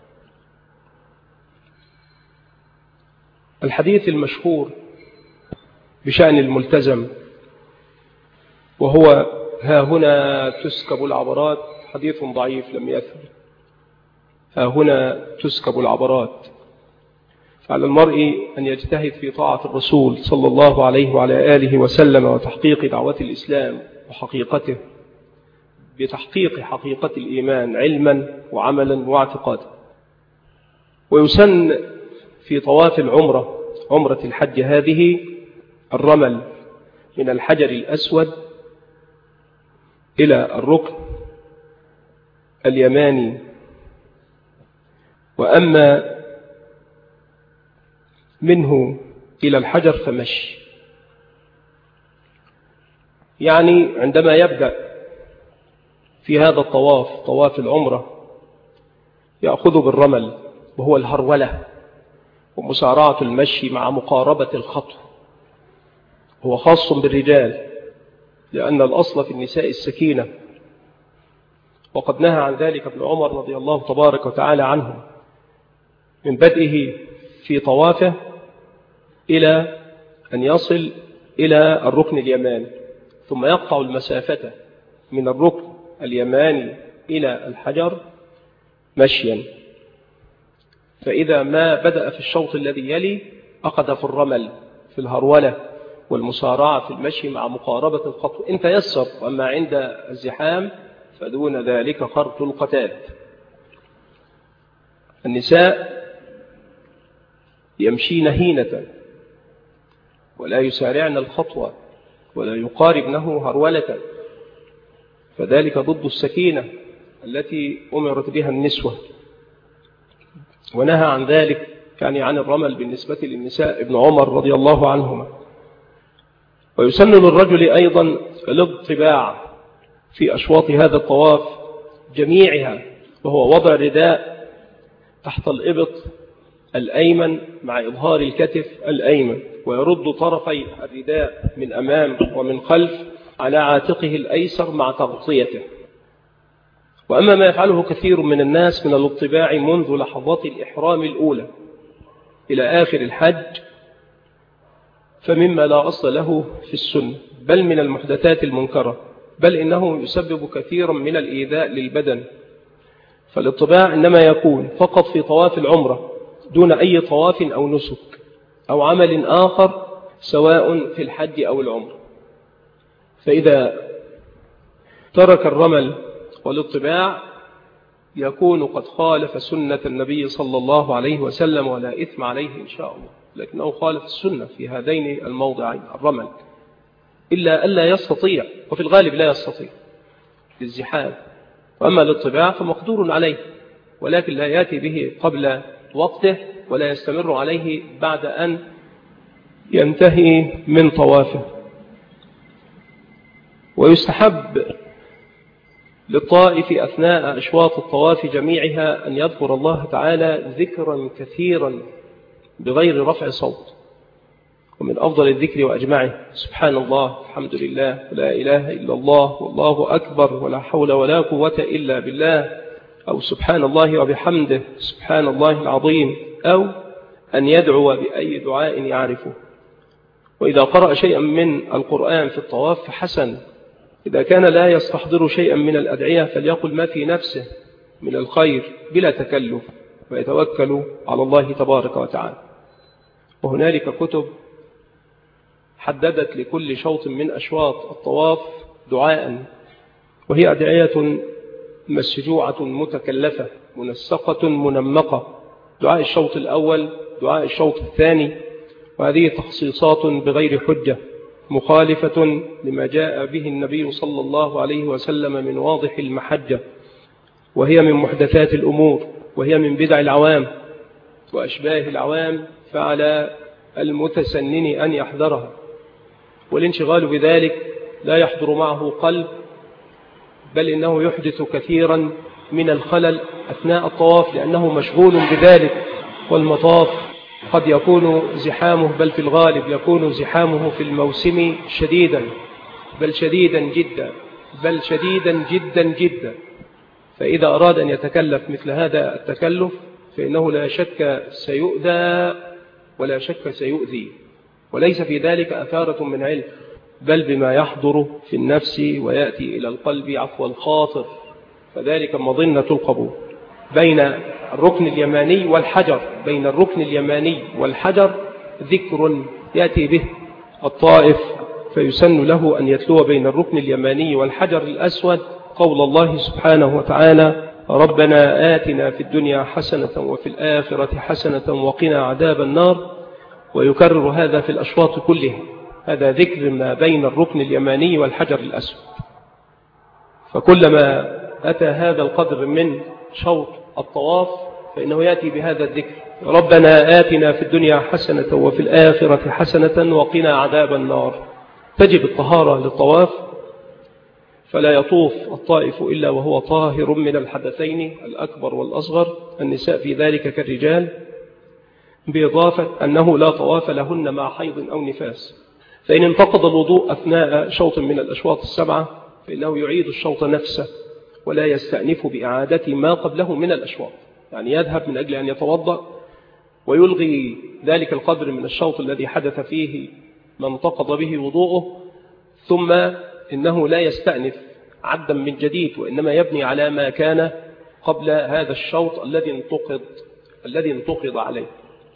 الحديث المشهور بشأن الملتزم وهو ها هنا تسكب العبرات، حديث ضعيف لم يثبت. ها هنا تسكب العبرات. فعلى المرء أن يجتهد في طاعة الرسول صلى الله عليه وعلى آله وسلم وتحقيق دعوة الإسلام وحقيقته بتحقيق حقيقة الإيمان علما وعملا واعتقادا. ويسن في طواف العمرة، عمرة الحج هذه، الرمل من الحجر الأسود إلى الركن اليماني. وأما منه إلى الحجر فمشي، يعني عندما يبدأ في هذا الطواف، طواف العمرة، يأخذ بالرمل وهو الهرولة ومسارعة المشي مع مقاربة الخطو. هو خاص بالرجال لأن الأصل في النساء السكينة، وقد نهى عن ذلك ابن عمر رضي الله تبارك وتعالى عنه من بدئه في طوافه إلى أن يصل إلى الركن اليماني، ثم يقطع المسافة من الركن اليماني إلى الحجر مشيا. فإذا ما بدأ في الشوط الذي يلي أخذ في الرمل في الهرولة والمسارعة في المشي مع مقاربة الخطو إن تيسر. وأما عند الزحام فدون ذلك خرط القتاد. النساء يمشين هينة ولا يسارعن الخطوة ولا يقاربنه هرولة، فذلك ضد السكينة التي أمرت بها النسوة. ونهى عن ذلك يعني عن الرمل بالنسبة للنساء ابن عمر رضي الله عنهما. ويسن للرجل أيضا الاضطباع في أشواط هذا الطواف جميعها، وهو وضع الرداء تحت الإبط الأيمن مع إظهار الكتف الأيمن، ويرد طرفي الرداء من أمام ومن خلف على عاتقه الأيسر مع تغطيته. وأما ما يفعله كثير من الناس من الاضطباع منذ لحظات الإحرام الأولى إلى آخر الحج فمما لا أصل له في السنة، بل من المحدثات المنكرة، بل إنه يسبب كثيرا من الإيذاء للبدن. فالاضطباع إنما يكون فقط في طواف العمرة دون أي طواف أو نسك أو عمل آخر سواء في الحج أو العمرة. فإذا ترك الرمل والاضطباع يكون قد خالف سنة النبي صلى الله عليه وسلم، ولا إثم عليه إن شاء الله، لكنه خالف السنة في هذين الموضعين، الرمل، إلا ألا يستطيع، وفي الغالب لا يستطيع للزحام. وأما الاضطباع فمقدور عليه، ولكن لا يأتي به قبل وقته ولا يستمر عليه بعد أن ينتهي من طوافه. ويستحب للطائف أثناء أشواط الطواف جميعها أن يذكر الله تعالى ذكرا كثيرا بغير رفع صوت. ومن أفضل الذكر وأجمعه سبحان الله الحمد لله ولا إله إلا الله والله أكبر ولا حول ولا قوة إلا بالله، أو سبحان الله وبحمده سبحان الله العظيم، أو أن يدعو بأي دعاء يعرفه. وإذا قرأ شيئا من القرآن في الطواف فحسن. إذا كان لا يستحضر شيئا من الأدعية فليقل ما في نفسه من الخير بلا تكلف، ويتوكل على الله تبارك وتعالى. وهنالك كتب حددت لكل شوط من أشواط الطواف دعاء، وهي أدعية مسجوعة متكلفة منسقة منمقة. دعاء الشوط الأول، دعاء الشوط الثاني، وهذه تخصيصات بغير حجة مخالفة لما جاء به النبي صلى الله عليه وسلم من واضح المحجة، وهي من محدثات الأمور، وهي من بدع العوام وأشباه العوام، فعلى المتسنن أن يحذرها. والانشغال بذلك لا يحضر معه قلب، بل إنه يحدث كثيرا من الخلل أثناء الطواف لأنه مشغول بذلك. والمطاف قد يكون زحامه، بل في الغالب يكون زحامه في الموسم شديدا، بل شديدا جدا، بل شديدا جدا جدا. فإذا أراد أن يتكلف مثل هذا التكلف فإنه لا شك سيؤذى ولا شك سيؤذي، وليس في ذلك أثارة من علم، بل بما يحضر في النفس ويأتي إلى القلب عفو الخاطر، فذلك مظنة القبول. بين الركن اليماني والحجر، بين الركن اليماني والحجر ذكر يأتي به الطائف، فيسن له أن يتلو بين الركن اليماني والحجر الأسود قول الله سبحانه وتعالى: ربنا آتنا في الدنيا حسنة وفي الآخرة حسنة وقنا عذاب النار، ويكرر هذا في الأشواط كلها. هذا ذكر ما بين الركن اليماني والحجر الأسود. فكلما أتى هذا القدر من شوط الطواف فإنه يأتي بهذا الذكر: ربنا آتنا في الدنيا حسنة وفي الآخرة حسنة وقنا عذاب النار. تجب الطهارة للطواف، فلا يطوف الطائف إلا وهو طاهر من الحدثين الأكبر والأصغر، النساء في ذلك كالرجال، بإضافة أنه لا طواف لهن مع حيض أو نفاس. فإن انتقض الوضوء أثناء شوط من الأشواط السبعة فإنه يعيد الشوط نفسه ولا يستأنف بإعادة ما قبله من الأشواط، يعني يذهب من أجل أن يتوضأ ويلغي ذلك القدر من الشوط الذي حدث فيه ما انتقض به وضوءه، ثم إنه لا يستأنف عدا من جديد، وإنما يبني على ما كان قبل هذا الشوط الذي انتقض الذي انتقض عليه.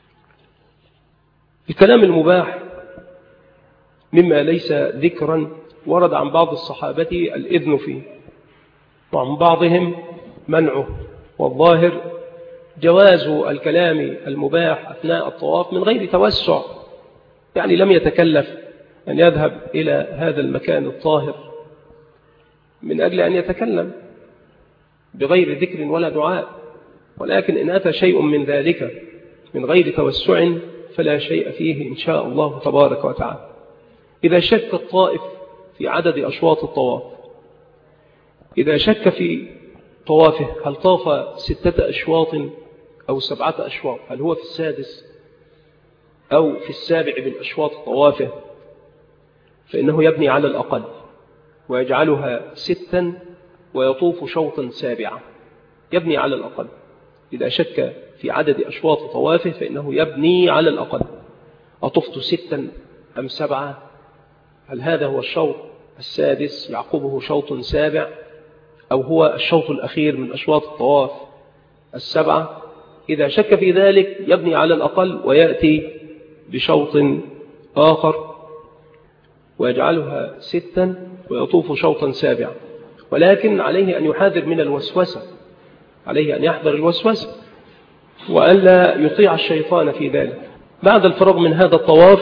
الكلام المباح مما ليس ذكرا ورد عن بعض الصحابة الإذن فيه، وعن بعضهم منعه، والظاهر جواز الكلام المباح أثناء الطواف من غير توسع، يعني لم يتكلف أن يذهب إلى هذا المكان الطاهر من أجل أن يتكلم بغير ذكر ولا دعاء، ولكن إن أتى شيء من ذلك من غير توسع فلا شيء فيه إن شاء الله تبارك وتعالى. إذا شك الطائف في عدد أشواط الطواف، إذا شك في طوافه هل طاف ستة أشواط أو سبعة أشواط، هل هو في السادس أو في السابع من أشواط طوافه، فإنه يبني على الأقل ويجعلها ستا ويطوف شوطا سابعا، يبني على الأقل. إذا شك في عدد أشواط طوافه فإنه يبني على الأقل: أطفت ستا أم سبعة؟ هل هذا هو الشوط السادس يعقبه شوط سابع، أو هو الشوط الأخير من أشواط الطواف السبعة؟ إذا شك في ذلك يبني على الأقل ويأتي بشوط آخر ويجعلها ستا ويطوف شوطا سابعا. ولكن عليه أن يحاذر من الوسوسة، عليه أن يحذر الوسوسة وألا يطيع الشيطان في ذلك. بعد الفراغ من هذا الطواف،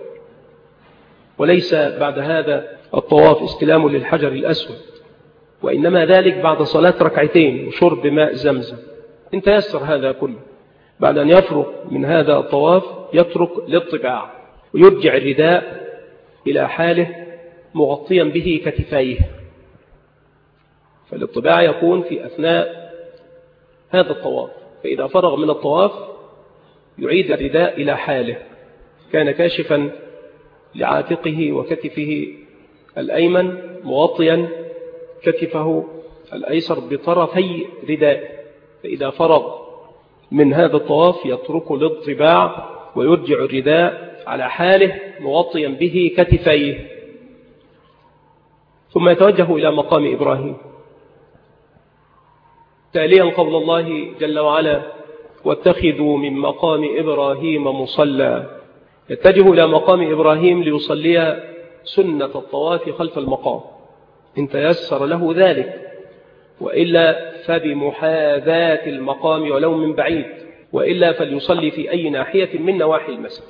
وليس بعد هذا الطواف استلام للحجر الأسود، وإنما ذلك بعد صلاة ركعتين وشرب ماء زمزم، إن تيسر هذا كله. بعد أن يفرغ من هذا الطواف يترك الاضطجاع ويرجع الرداء إلى حاله مغطيا به كتفيه، فالاضطجاع يكون في أثناء هذا الطواف. فإذا فرغ من الطواف يعيد الرداء إلى حاله. كان كاشفا لعاتقه وكتفه الأيمن مغطيا كتفه الأيسر بطرفي رداء، فإذا فرغ من هذا الطواف يترك الاضطباع ويرجع الرداء على حاله مغطيا به كتفيه، ثم يتوجه إلى مقام إبراهيم تاليا قول الله جل وعلا: واتخذوا من مقام إبراهيم مصلى. يتجه إلى مقام إبراهيم ليصلي سنة الطواف خلف المقام إن تيسر له ذلك، وإلا فبمحاذاة المقام ولو من بعيد، وإلا فليصلي في أي ناحية من نواحي المسجد.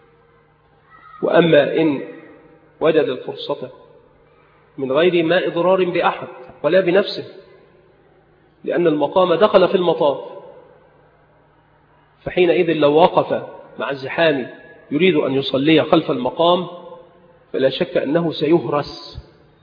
وأما إن وجد الفرصة من غير ما إضرار بأحد ولا بنفسه، لأن المقام دخل في المطاف، فحينئذ لو وقف مع الزحام يريد أن يصلي خلف المقام فلا شك أنه سيهرس،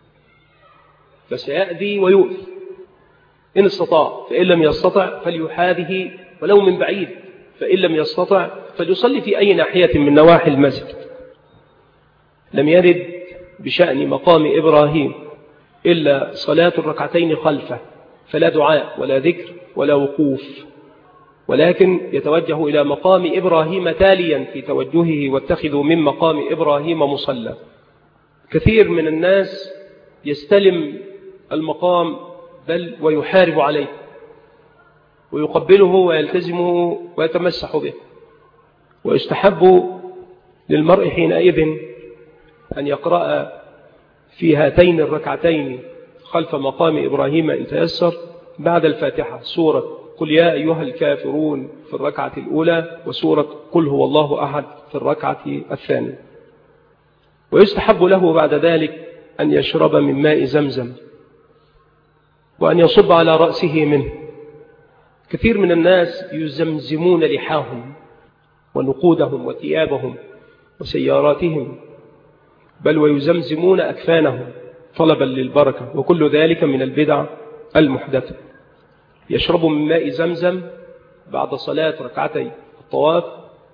فسيأذي ويؤذي إن استطاع، فإن لم يستطع فليحاذه ولو من بعيد، فإن لم يستطع فليصلي في أي ناحية من نواحي المسجد. لم يرد بشأن مقام إبراهيم إلا صلاة الركعتين خلفه، فلا دعاء ولا ذكر ولا وقوف، ولكن يتوجه إلى مقام إبراهيم تاليا في توجهه: واتخذوا من مقام إبراهيم مصلى. كثير من الناس يستلم المقام بل ويحارب عليه ويقبله ويلتزمه ويتمسح به، ويستحب للمرء حينئذ أن يقرأ في هاتين الركعتين خلف مقام إبراهيم إن تيسر بعد الفاتحة سورة قل يا أيها الكافرون في الركعة الأولى، وسورة قل هو الله أحد في الركعة الثانية. ويستحب له بعد ذلك أن يشرب من ماء زمزم وأن يصب على رأسه منه. كثير من الناس يزمزمون لحاهم ونقودهم وثيابهم وسياراتهم، بل ويزمزمون أكفانهم طلبا للبركة، وكل ذلك من البدع المحدثة. يشرب من ماء زمزم بعد صلاة ركعتي الطواف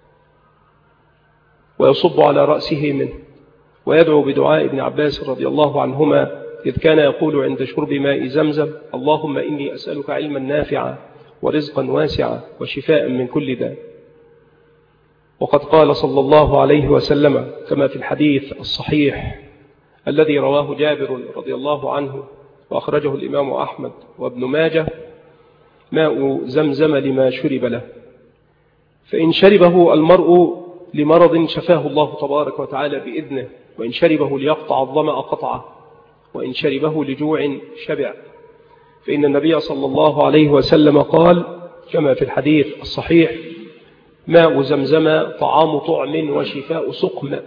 ويصب على رأسه منه، ويدعو بدعاء ابن عباس رضي الله عنهما إذ كان يقول عند شرب ماء زمزم: اللهم إني أسألك علما نافعا ورزقا واسعا وشفاء من كل داء. وقد قال صلى الله عليه وسلم كما في الحديث الصحيح الذي رواه جابر رضي الله عنه وأخرجه الإمام أحمد وابن ماجه: ماء زمزم لما شرب له، فإن شربه المرء لمرض شفاه الله تبارك وتعالى بإذنه، وإن شربه ليقطع الظمأ قطعه، وإن شربه لجوع شبع. فإن النبي صلى الله عليه وسلم قال كما في الحديث الصحيح: ماء زمزم طعام طعم وشفاء سقم.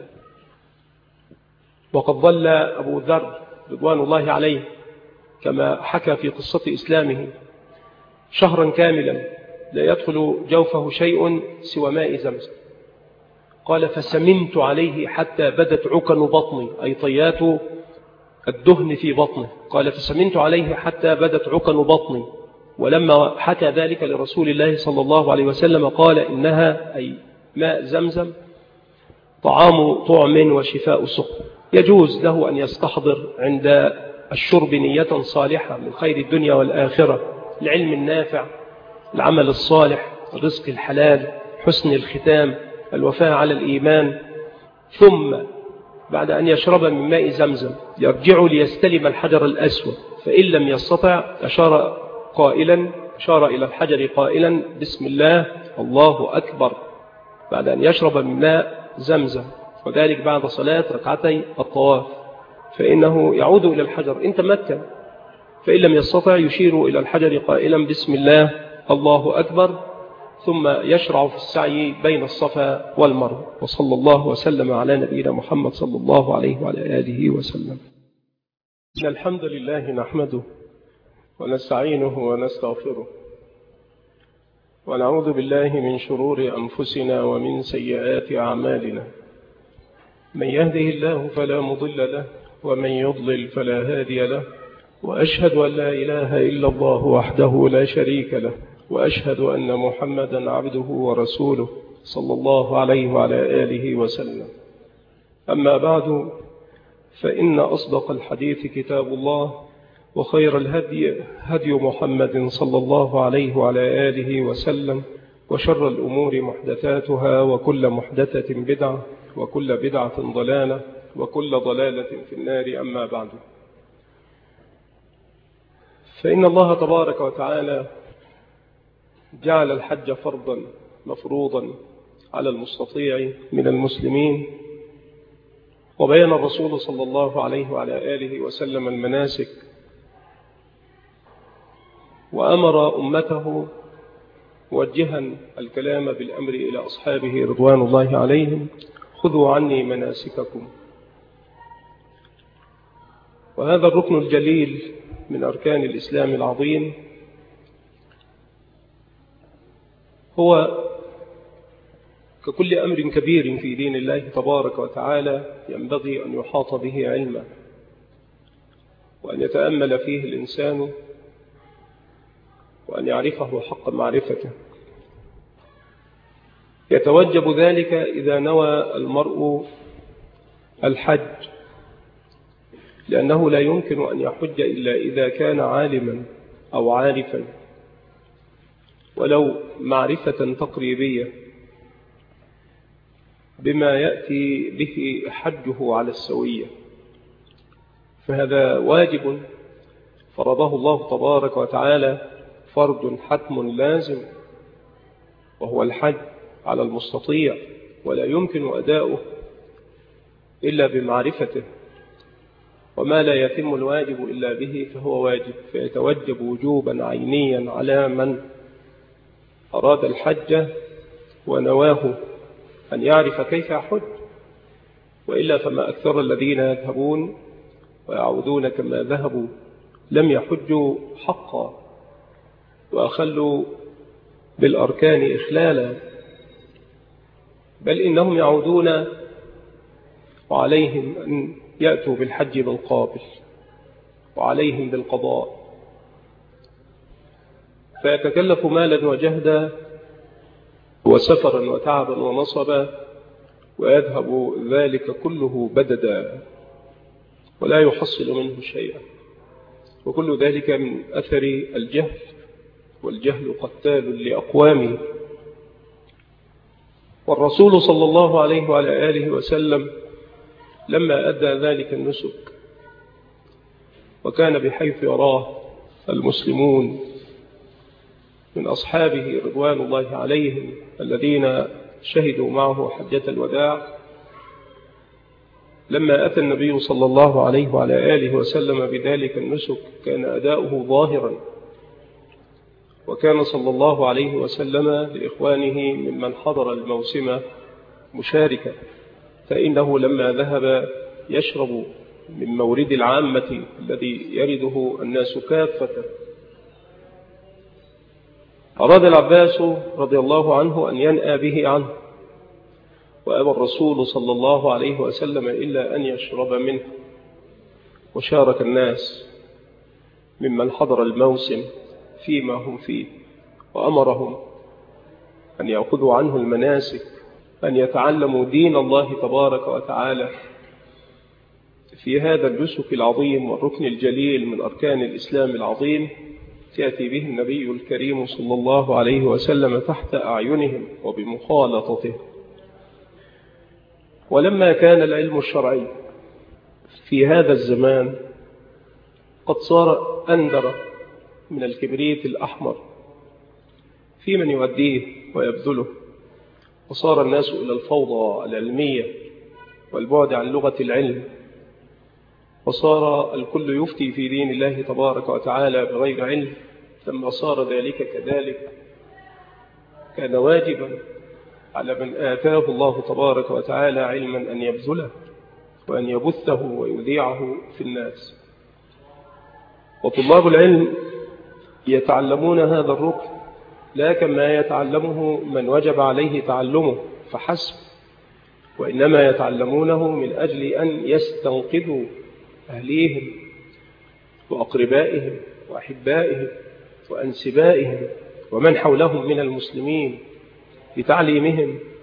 وقد ظل أبو ذر رضوان الله عليه كما حكى في قصة إسلامه شهرا كاملا لا يدخل جوفه شيء سوى ماء زمزم. قال: فسمنت عليه حتى بدت عكن بطني، أي طيات الدهن في بطنه. قال: فسمنت عليه حتى بدت عكن بطني. ولما حكى ذلك لرسول الله صلى الله عليه وسلم قال: إنها أي ماء زمزم طعام طعم وشفاء سقم. يجوز له أن يستحضر عند الشرب نية صالحة من خير الدنيا والآخرة، العلم النافع، العمل الصالح، الرزق الحلال، حسن الختام، الوفاء على الإيمان. ثم بعد أن يشرب من ماء زمزم يرجع ليستلم الحجر الأسود، فإن لم يستطع أشار قائلا أشار إلى الحجر قائلا: بسم الله الله أكبر، بعد أن يشرب من ماء زمزم، وذلك بعد صلاة ركعتي الطواف، فإنه يعود إلى الحجر إن تمكن. فإن لم يستطع يشير إلى الحجر قائلا: بسم الله الله أكبر، ثم يشرع في السعي بين الصفا والمروة. وصلى الله وسلم على نبينا محمد صلى الله عليه وعلى آله وسلم. إن الحمد لله نحمده ونستعينه ونستغفره، ونعوذ بالله من شرور أنفسنا ومن سيئات أعمالنا. من يهده الله فلا مضل له، ومن يضلل فلا هادي له، وأشهد أن لا إله إلا الله وحده لا شريك له، وأشهد أن محمدا عبده ورسوله صلى الله عليه وعلى آله وسلم. أما بعد، فإن أصدق الحديث كتاب الله، وخير الهدي هدي محمد صلى الله عليه وعلى آله وسلم، وشر الأمور محدثاتها، وكل محدثة بدعة، وكل بدعة ضلالة، وكل ضلالة في النار. أما بعد، فإن الله تبارك وتعالى جعل الحج فرضا مفروضا على المستطيع من المسلمين، وبين الرسول صلى الله عليه وعلى آله وسلم المناسك، وأمر أمته موجها الكلام بالأمر إلى أصحابه رضوان الله عليهم: خذوا عني مناسككم. وهذا الركن الجليل من أركان الإسلام العظيم هو ككل أمر كبير في دين الله تبارك وتعالى ينبغي أن يحاط به علما، وأن يتأمل فيه الإنسان، وأن يعرفه حق معرفته. يتوجب ذلك إذا نوى المرء الحج، لأنه لا يمكن أن يحج إلا إذا كان عالما أو عارفا، ولو معرفة تقريبية بما يأتي به حجه على السوية. فهذا واجب فرضه الله تبارك وتعالى، فرض حتم لازم، وهو الحج على المستطيع، ولا يمكن أداؤه إلا بمعرفته، وما لا يتم الواجب إلا به فهو واجب، فيتوجب وجوبا عينيا على من أراد الحج ونواه أن يعرف كيف يحج، وإلا فما أكثر الذين يذهبون ويعودون كما ذهبوا لم يحجوا حقا، وأخلوا بالأركان إخلالا، بل إنهم يعودون وعليهم أن يأتوا بالحج بالقابل، وعليهم بالقضاء، فيتكلف مالا وجهدا وسفرا وتعبا ونصبا، ويذهب ذلك كله بددا ولا يحصل منه شيئا، وكل ذلك من أثر الجهل، والجهل قتال لأقوامه. والرسول صلى الله عليه وعلى آله وسلم لما أدى ذلك النسك، وكان بحيث يراه المسلمون من أصحابه رضوان الله عليهم الذين شهدوا معه حجة الوداع، لما أتى النبي صلى الله عليه وعلى آله وسلم بذلك النسك كان أداؤه ظاهرا، وكان صلى الله عليه وسلم لإخوانه ممن حضر الموسم مشاركا، فإنه لما ذهب يشرب من مورد العامة الذي يرده الناس كافة، أراد العباس رضي الله عنه أن ينأى به عنه، وأبى الرسول صلى الله عليه وسلم إلا أن يشرب منه، وشارك الناس ممن حضر الموسم فيما هم فيه، وأمرهم أن يأخذوا عنه المناسك، أن يتعلموا دين الله تبارك وتعالى في هذا النسك العظيم والركن الجليل من أركان الإسلام العظيم، يأتي به النبي الكريم صلى الله عليه وسلم تحت أعينهم وبمخالطته. ولما كان العلم الشرعي في هذا الزمان قد صار أندر من الكبريت الأحمر في من يؤديه ويبذله، وصار الناس إلى الفوضى العلمية والبعد عن لغة العلم، وصار الكل يفتي في دين الله تبارك وتعالى بغير علم. لما صار ذلك كذلك كان واجبا على من آتاه الله تبارك وتعالى علما أن يبذله وأن يبثه ويذيعه في الناس. وطلاب العلم يتعلمون هذا الركن لا كما يتعلمه من وجب عليه تعلمه فحسب، وإنما يتعلمونه من أجل أن يستنقذوا أهليهم وأقربائهم وأحبائهم وأنسبائهم ومن حولهم من المسلمين، بتعليمهم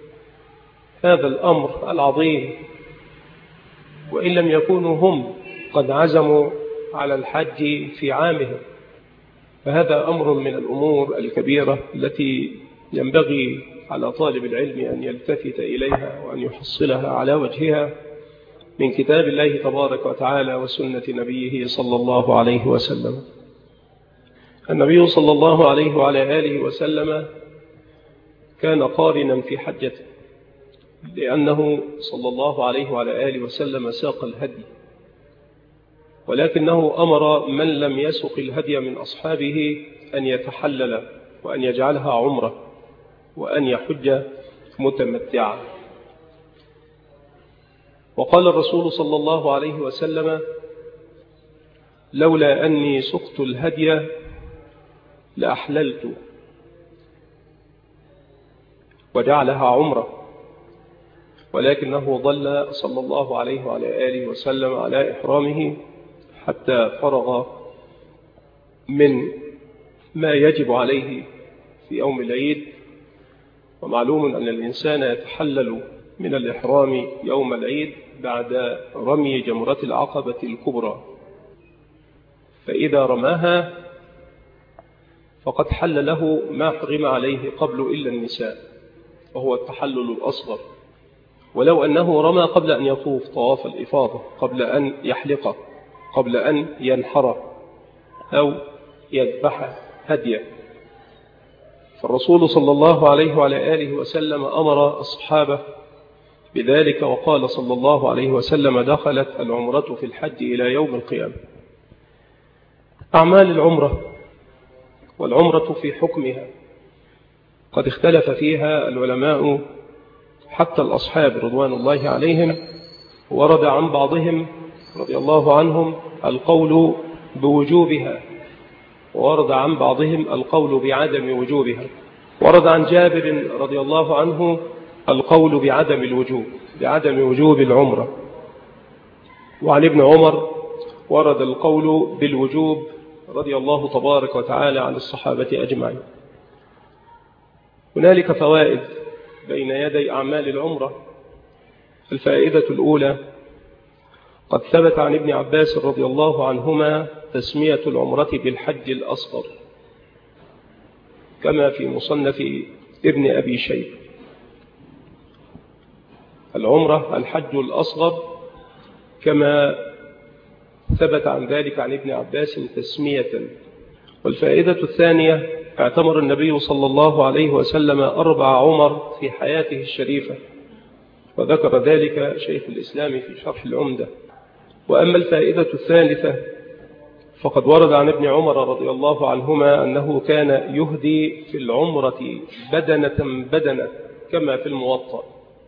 هذا الأمر العظيم، وإن لم يكونوا هم قد عزموا على الحج في عامهم، فهذا أمر من الأمور الكبيرة التي ينبغي على طالب العلم أن يلتفت إليها وأن يحصلها على وجهها من كتاب الله تبارك وتعالى وسنة نبيه صلى الله عليه وسلم. النبي صلى الله عليه وعلى آله وسلم كان قارنا في حجته، لأنه صلى الله عليه وعلى آله وسلم ساق الهدي، ولكنه أمر من لم يسق الهدي من أصحابه أن يتحلل وأن يجعلها عمرة وأن يحج متمتعا. وقال الرسول صلى الله عليه وسلم: لولا أني سقت الهدي لأحللت، وجعلها عمرة، ولكنه ظل صلى الله عليه وعلى آله وسلم على إحرامه حتى فرغ من ما يجب عليه في يوم العيد. ومعلوم أن الإنسان يتحلل من الإحرام يوم العيد بعد رمي جمرة العقبة الكبرى، فإذا رماها فقد حل له ما حرم عليه قبل إلا النساء، وهو التحلل الأصغر، ولو أنه رمى قبل أن يطوف طواف الإفاضة، قبل أن يحلق، قبل أن ينحر أو يذبح هديه. فالرسول صلى الله عليه وعلى آله وسلم أمر الصحابة بذلك، وقال صلى الله عليه وسلم: دخلت العمرة في الحج إلى يوم القيامة. أعمال العمرة والعمرة في حكمها قد اختلف فيها العلماء حتى الأصحاب رضوان الله عليهم، ورد عن بعضهم رضي الله عنهم القول بوجوبها، ورد عن بعضهم القول بعدم وجوبها. ورد عن جابر رضي الله عنه القول بعدم الوجوب بعدم وجوب العمرة، وعن ابن عمر ورد القول بالوجوب رضي الله تبارك وتعالى عن الصحابة أجمعين. هنالك فوائد بين يدي أعمال العمرة. الفائدة الأولى: قد ثبت عن ابن عباس رضي الله عنهما تسمية العمرة بالحج الأصغر، كما في مصنف ابن أبي شيبة. العمرة الحج الأصغر كما ثبت عن ذلك عن ابن عباس تسمية. والفائدة الثانية: اعتمر النبي صلى الله عليه وسلم أربع عمر في حياته الشريفة، وذكر ذلك شيخ الإسلام في شرح العمدة. وأما الفائدة الثالثة فقد ورد عن ابن عمر رضي الله عنهما أنه كان يهدي في العمرة بدنة بدنة كما في الموطأ،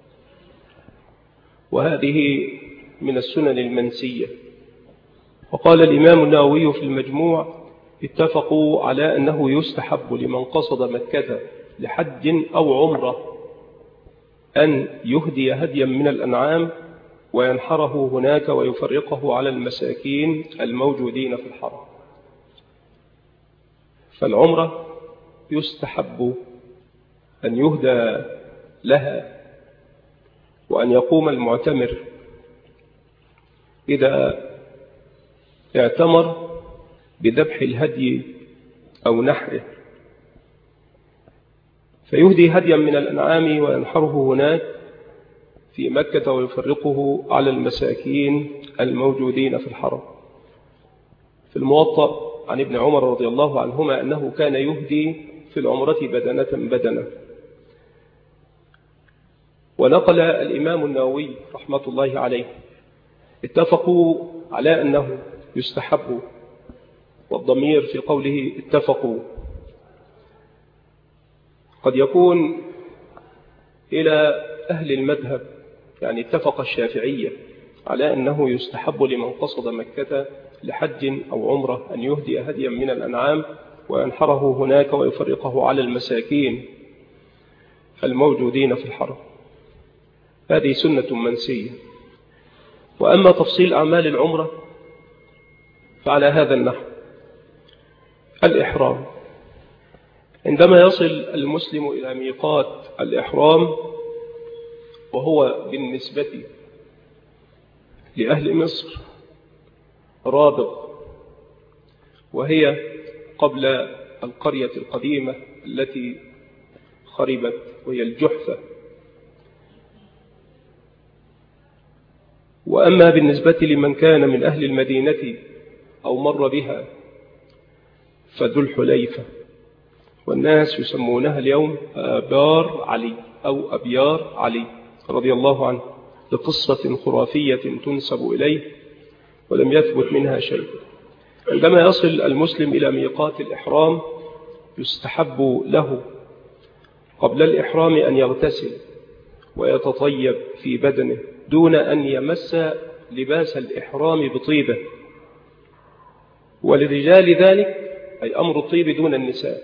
وهذه من السنن المنسية. وقال الإمام النووي في المجموع: اتفقوا على أنه يستحب لمن قصد مكة لحج أو عمرة أن يهدي هديا من الأنعام وينحره هناك ويفرقه على المساكين الموجودين في الحرم. فالعمرة يستحب أن يهدى لها، وأن يقوم المعتمر إذا اعتمر بذبح الهدي أو نحره فيهدي هديا من الأنعام وينحره هناك في مكة ويفرقه على المساكين الموجودين في الحرم. في الموطأ عن ابن عمر رضي الله عنهما أنه كان يهدي في العمرة بدنة بدنة. ونقل الإمام النووي رحمة الله عليه: اتفقوا على أنه يستحب، والضمير في قوله اتفقوا قد يكون إلى أهل المذهب، يعني اتفق الشافعية على أنه يستحب لمن قصد مكة لحج أو عمرة أن يهدي هديا من الأنعام وينحره هناك ويفرقه على المساكين الموجودين في الحرم. هذه سنة منسية. وأما تفصيل أعمال العمرة فعلى هذا النحو: الإحرام، عندما يصل المسلم إلى ميقات الإحرام وهو بالنسبة لأهل مصر رابغ، وهي قبل القرية القديمة التي خربت وهي الجحفة. وأما بالنسبة لمن كان من أهل المدينة أو مر بها فذو الحليفة، والناس يسمونها اليوم آبار علي أو أبيار علي رضي الله عنه، لقصة خرافية تنسب إليه ولم يثبت منها شيء. عندما يصل المسلم إلى ميقات الإحرام يستحب له قبل الإحرام أن يغتسل ويتطيب في بدنه دون أن يمس لباس الإحرام بطيبة، وللرجال ذلك أي أمر الطيب دون النساء.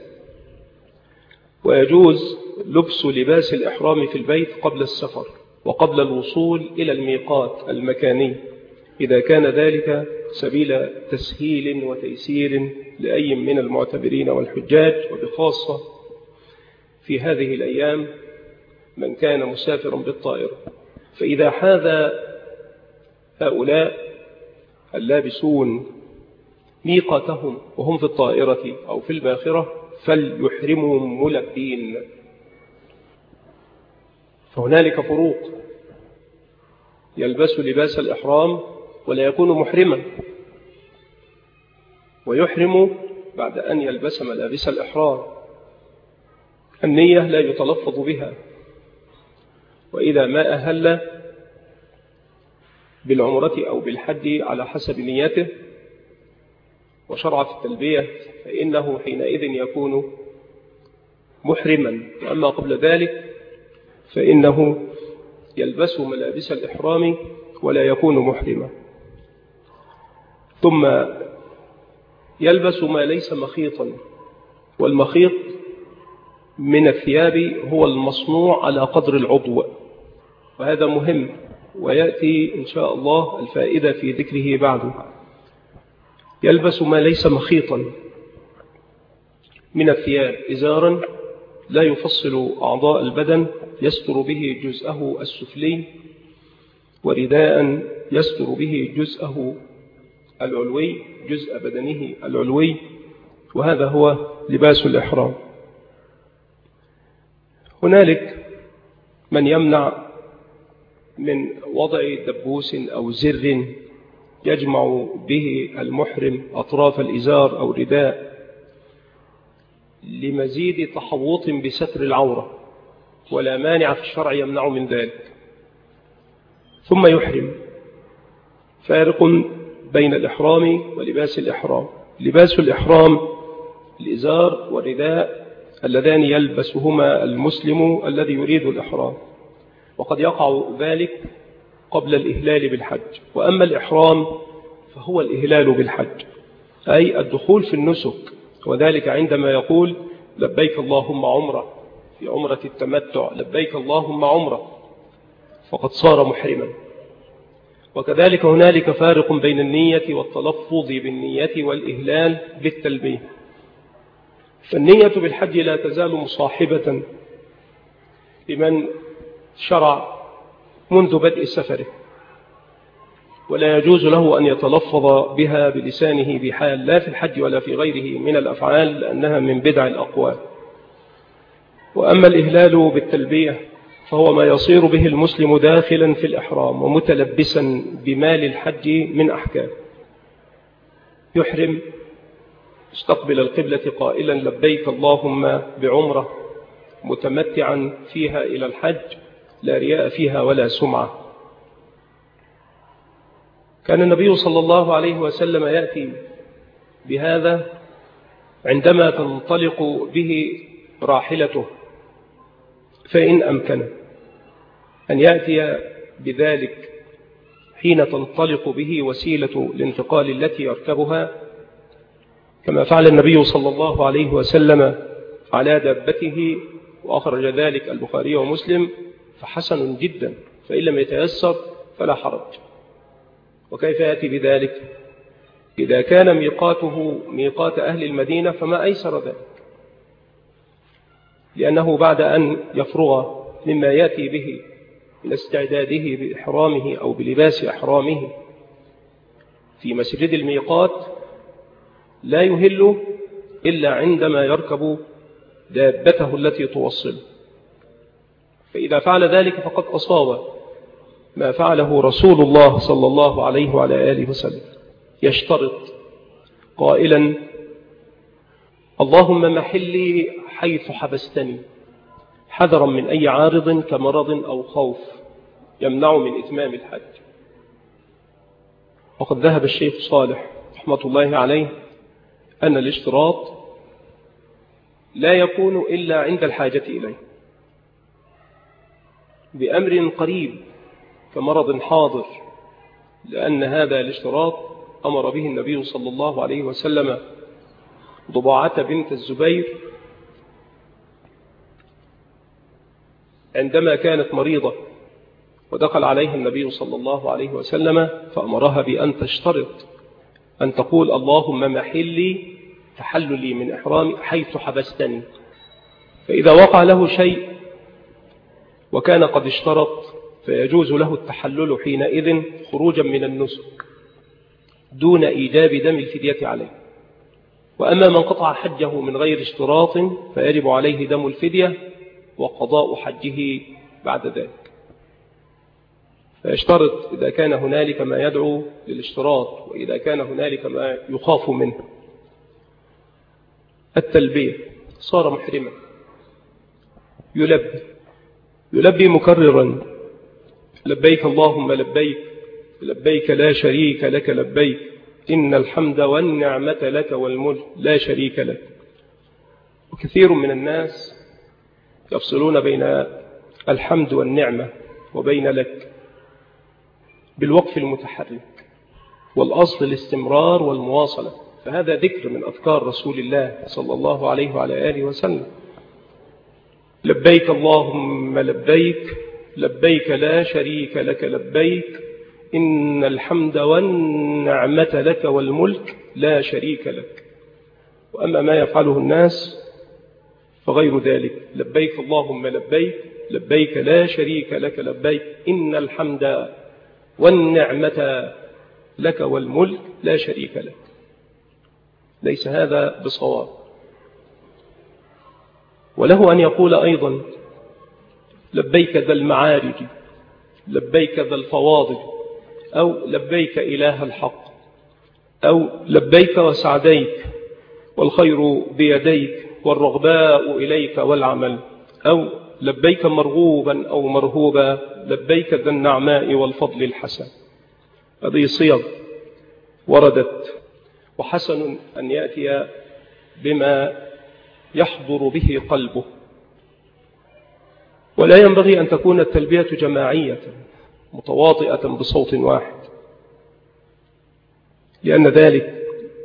ويجوز لبس لباس الإحرام في البيت قبل السفر وقبل الوصول إلى الميقات المكاني إذا كان ذلك سبيل تسهيل وتيسير لأي من المعتبرين والحجاج، وبخاصة في هذه الأيام من كان مسافرا بالطائرة. فإذا حاذ هؤلاء اللابسون ميقاتهم وهم في الطائرة أو في الباخرة فليحرموا ملبين. فهنالك فروق، يلبس لباس الإحرام ولا يكون محرما، ويحرم بعد أن يلبس ملابس الإحرام. النية لا يتلفظ بها، وإذا ما أهل بالعمرة أو بالحج على حسب نيته وشرع في التلبية فإنه حينئذ يكون محرما. وأما قبل ذلك فإنه يلبس ملابس الإحرام ولا يكون محرما. ثم يلبس ما ليس مخيطا، والمخيط من الثياب هو المصنوع على قدر العضو، وهذا مهم ويأتي إن شاء الله الفائدة في ذكره بعد. يلبس ما ليس مخيطا من الثياب، إزارا لا يفصل أعضاء البدن يستر به جزءه السفلي، ورداء يستر به جزءه العلوي، جزء بدنه العلوي، وهذا هو لباس الإحرام. هنالك من يمنع من وضع دبوس أو زر يجمع به المحرم أطراف الإزار أو رداء لمزيد تحوط بستر العورة، ولا مانع في الشرع يمنع من ذلك. ثم يحرم. فارق بين الإحرام ولباس الإحرام. لباس الإحرام الإزار والرداء اللذان يلبسهما المسلم الذي يريد الإحرام، وقد يقع ذلك قبل الإهلال بالحج. وأما الإحرام فهو الإهلال بالحج، أي الدخول في النسك، وذلك عندما يقول لبيك اللهم عمرة في عمرة التمتع، لبيك اللهم عمرة، فقد صار محرما. وكذلك هنالك فارق بين النية والتلفظ بالنية والإهلال بالتلبية. فالنية بالحج لا تزال مصاحبة لمن شرع منذ بدء سفره، ولا يجوز له أن يتلفظ بها بلسانه بحال، لا في الحج ولا في غيره من الأفعال، لأنها من بدع الأقوال. وأما الإهلال بالتلبية فهو ما يصير به المسلم داخلا في الإحرام ومتلبسا بمال الحج من أحكام. يحرم استقبل القبلة قائلا لبيك اللهم بعمرة، متمتعا فيها إلى الحج، لا رياء فيها ولا سمعة. كان النبي صلى الله عليه وسلم يأتي بهذا عندما تنطلق به راحلته، فإن أمكن أن يأتي بذلك حين تنطلق به وسيلة الانتقال التي يركبها، كما فعل النبي صلى الله عليه وسلم على دابته، وأخرج ذلك البخاري ومسلم، فحسن جدا، فإن لم يتيسر فلا حرج. وكيف يأتي بذلك؟ إذا كان ميقاته ميقات أهل المدينة فما أيسر ذلك، لأنه بعد أن يفرغ مما يأتي به من استعداده بإحرامه أو بلباس إحرامه في مسجد الميقات لا يهل إلا عندما يركب دابته التي توصل، فإذا فعل ذلك فقد أصاب ما فعله رسول الله صلى الله عليه وعلى آله وسلم، يشترط قائلا: اللهم محلي حيث حبستني، حذرا من أي عارض كمرض أو خوف يمنع من إتمام الحج. وقد ذهب الشيخ صالح رحمة الله عليه أن الاشتراط لا يكون إلا عند الحاجة إليه بأمر قريب كمرض حاضر، لأن هذا الاشتراط أمر به النبي صلى الله عليه وسلم ضباعة بنت الزبير عندما كانت مريضة، ودخل عليها النبي صلى الله عليه وسلم فأمرها بأن تشترط أن تقول: اللهم محلي تحللي من إحرامي حيث حبستني. فإذا وقع له شيء وكان قد اشترط فيجوز له التحلل حينئذ خروجا من النسك دون إيجاب دم الفدية عليه. وأما من قطع حجه من غير اشتراط فيجب عليه دم الفدية وقضاء حجه بعد ذلك. فيشترط إذا كان هنالك ما يدعو للاشتراط وإذا كان هنالك ما يخاف منه. التلبية: صار محرما يلبي يلبي مكررا: لبيك اللهم لبيك لبيك لا شريك لك لبيك إن الحمد والنعمة لك والملك لا شريك لك. وكثير من الناس يفصلون بين الحمد والنعمة وبين لك بالوقف المتحرك، والأصل الاستمرار والمواصلة، فهذا ذكر من أذكار رسول الله صلى الله عليه وعلى آله وسلم. لبيك اللهم لبيك لبيك لا شريك لك لبيك إن الحمد والنعمة لك والملك لا شريك لك. وأما ما يفعله الناس فغير ذلك: لبيك اللهم لبيك لبيك لا شريك لك لبيك إن الحمد والنعمة لك والملك لا شريك لك. ليس هذا بصواب. وله أن يقول أيضا: لبيك ذا المعارج لبيك ذا الفواضل، أو لبيك إله الحق، أو لبيك وسعديك والخير بيديك والرغباء إليك والعمل، أو لبيك مرغوبا أو مرهوبا لبيك ذا النعماء والفضل الحسن. هذه صيغ وردت، وحسن أن يأتي بما يحضر به قلبه. ولا ينبغي أن تكون التلبية جماعية متواطئة بصوت واحد، لأن ذلك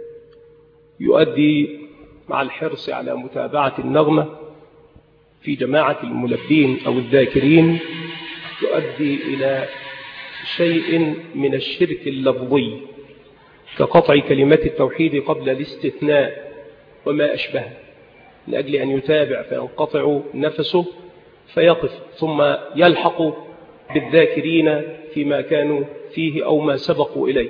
يؤدي مع الحرص على متابعة النغمة في جماعة الملبين أو الذاكرين يؤدي إلى شيء من الشرك اللفظي كقطع كلمة التوحيد قبل الاستثناء وما أشبه، من أجل أن يتابع فينقطع نفسه فيقف ثم يلحق بالذاكرين فيما كانوا فيه أو ما سبقوا إليه،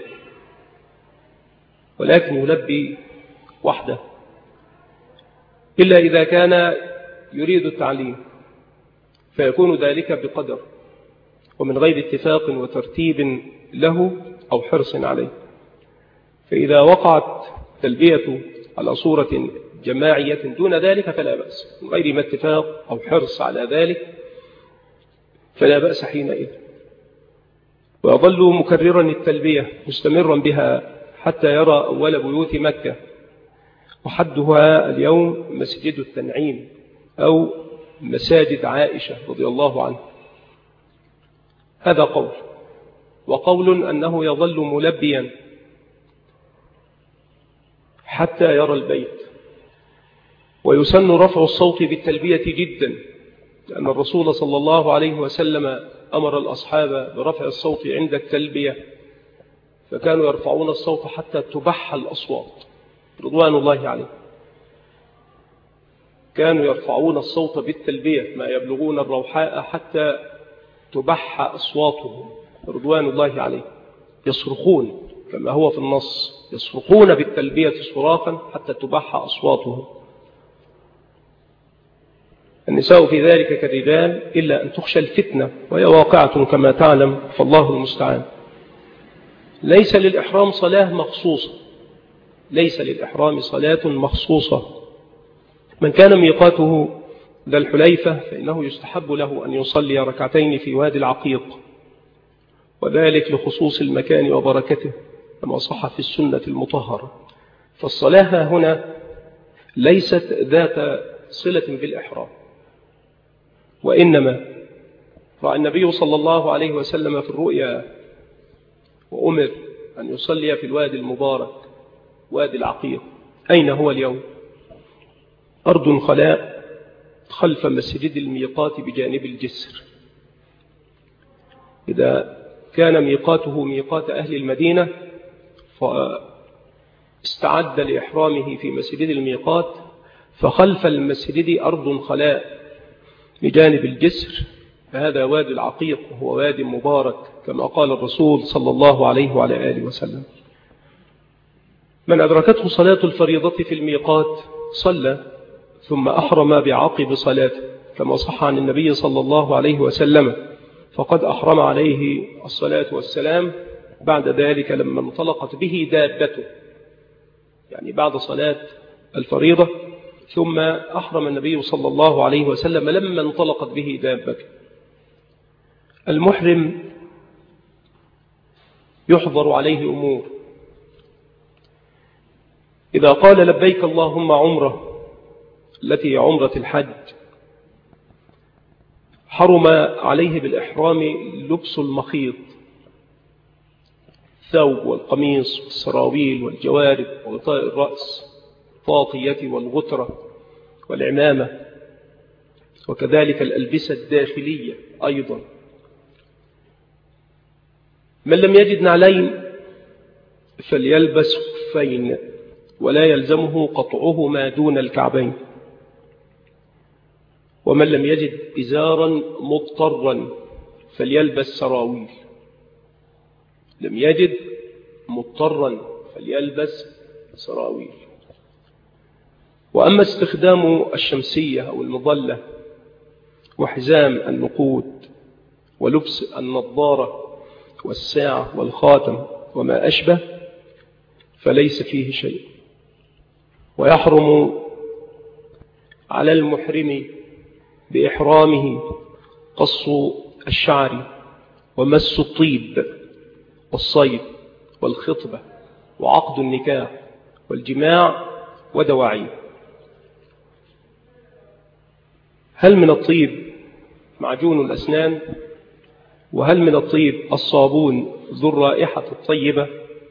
ولكن يلبي وحده إلا إذا كان يريد التعليم، فيكون ذلك بقدر ومن غير اتفاق وترتيب له أو حرص عليه. فإذا وقعت تلبية على صورة جماعية دون ذلك فلا بأس، من غير ما اتفاق أو حرص على ذلك فلا بأس حينئذ. ويظل مكررا التلبية مستمرا بها حتى يرى أول بيوت مكة، وحدها اليوم مسجد التنعيم أو مساجد عائشة رضي الله عنها. هذا قول. وقول أنه يظل ملبيا حتى يرى البيت. ويسن رفع الصوت بالتلبية جدا، لأن الرسول صلى الله عليه وسلم أمر الأصحاب برفع الصوت عند التلبية، فكانوا يرفعون الصوت حتى تبح الأصوات رضوان الله عليه. كانوا يرفعون الصوت بالتلبية ما يبلغون الروحاء حتى تبح أصواتهم رضوان الله عليه، يصرخون كما هو في النص، يصرخون بالتلبية صراخا حتى تبح أصواتهم. النساء في ذلك كالرجال إلا أن تخشى الفتنة، وهي واقعة كما تعلم، فالله المستعان. ليس للإحرام صلاة مخصوصة، ليس للإحرام صلاة مخصوصة. من كان ميقاته ذا الحليفة فإنه يستحب له أن يصلي ركعتين في وادي العقيق، وذلك لخصوص المكان وبركته كما صح في السنة المطهرة. فالصلاة هنا ليست ذات صلة بالإحرام، وإنما رأى النبي صلى الله عليه وسلم في الرؤيا وأمر أن يصلي في الوادي المبارك وادي العقيق. أين هو اليوم؟ أرض خلاء خلف مسجد الميقات بجانب الجسر. إذا كان ميقاته ميقات أهل المدينة فاستعد لإحرامه في مسجد الميقات، فخلف المسجد أرض خلاء بجانب الجسر، فهذا وادي العقيق وهو وادي مبارك كما قال الرسول صلى الله عليه وعلى آله وسلم. من أدركته صلاة الفريضة في الميقات صلى ثم أحرم بعقب صلاته كما صح عن النبي صلى الله عليه وسلم، فقد أحرم عليه الصلاة والسلام بعد ذلك لما انطلقت به دابته، يعني بعد صلاة الفريضة، ثم أحرم النبي صلى الله عليه وسلم لما انطلقت به دابته. المحرم يحضر عليه أمور. إذا قال لبيك اللهم عمره التي عمرة الحج، حرم عليه بالإحرام لبس المخيط، الثوب والقميص والسراويل والجوارب وغطاء الرأس، الطاقية والغترة والعمامة، وكذلك الألبسة الداخلية أيضا. من لم يجد نعلين فليلبس خفين ولا يلزمه قطعهما دون الكعبين. ومن لم يجد إزارا مضطرا فليلبس سراويل، لم يجد مضطرا فليلبس سراويل. وأما استخدام الشمسية أو المظلة وحزام النقود ولبس النظارة والساعة والخاتم وما أشبه فليس فيه شيء. ويحرم على المحرم بإحرامه قص الشعر ومس الطيب والصيد والخطبة وعقد النكاح والجماع ودواعيه. هل من الطيب معجون الأسنان؟ وهل من الطيب الصابون ذو الرائحة الطيبة؟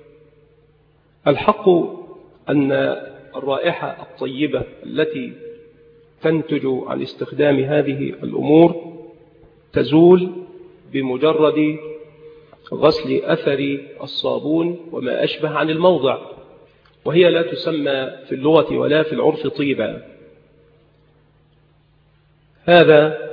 الحق أن الرائحة الطيبة التي تنتج عن استخدام هذه الأمور تزول بمجرد غسل أثر الصابون وما أشبه عن الموضع، وهي لا تسمى في اللغة ولا في العرف طيبا. هذا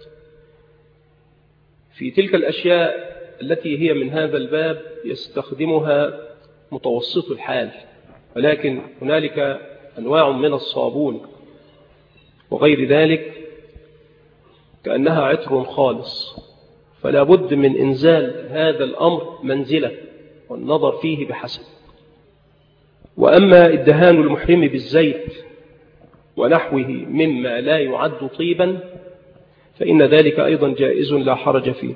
في تلك الأشياء التي هي من هذا الباب يستخدمها متوسط الحال، ولكن هنالك أنواع من الصابون وغير ذلك كأنها عطر خالص، فلا بد من إنزال هذا الأمر منزلة والنظر فيه بحسب. وأما الدهان المحرم بالزيت ونحوه مما لا يعد طيبا فإن ذلك أيضا جائز لا حرج فيه.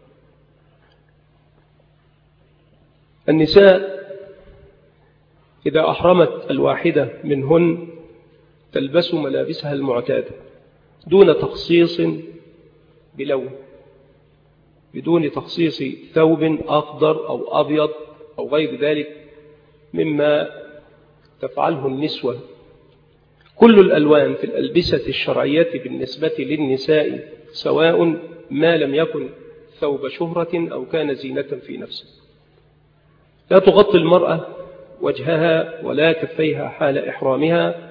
النساء إذا أحرمت الواحدة منهن تلبس ملابسها المعتادة دون تخصيص بلون، بدون تخصيص ثوب أخضر أو أبيض أو غير ذلك مما تفعله النسوة. كل الألوان في الألبسة الشرعية بالنسبة للنساء سواء ما لم يكن ثوب شهرة أو كان زينة في نفسه. لا تغطي المرأة وجهها ولا كفيها حال إحرامها،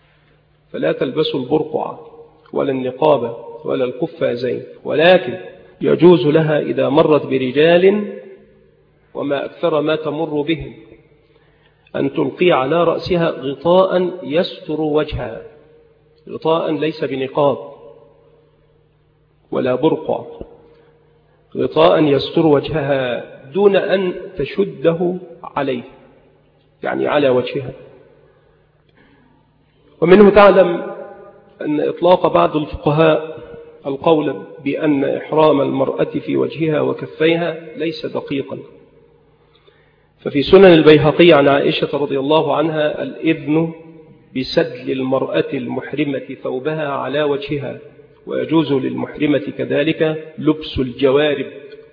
فلا تلبس البرقع ولا النقاب ولا القفازين، ولكن يجوز لها إذا مرت برجال وما أكثر ما تمر بهم أن تلقي على رأسها غطاء يستر وجهها، غطاء ليس بنقاب ولا برقع، غطاء يستر وجهها دون أن تشده عليه، يعني على وجهها. ومنه تعلم أن إطلاق بعض الفقهاء القول بأن إحرام المرأة في وجهها وكفيها ليس دقيقا، ففي سنن البيهقي عن عائشة رضي الله عنها الإذن بسدل المرأة المحرمة ثوبها على وجهها، ويجوز للمحرمة كذلك لبس الجوارب.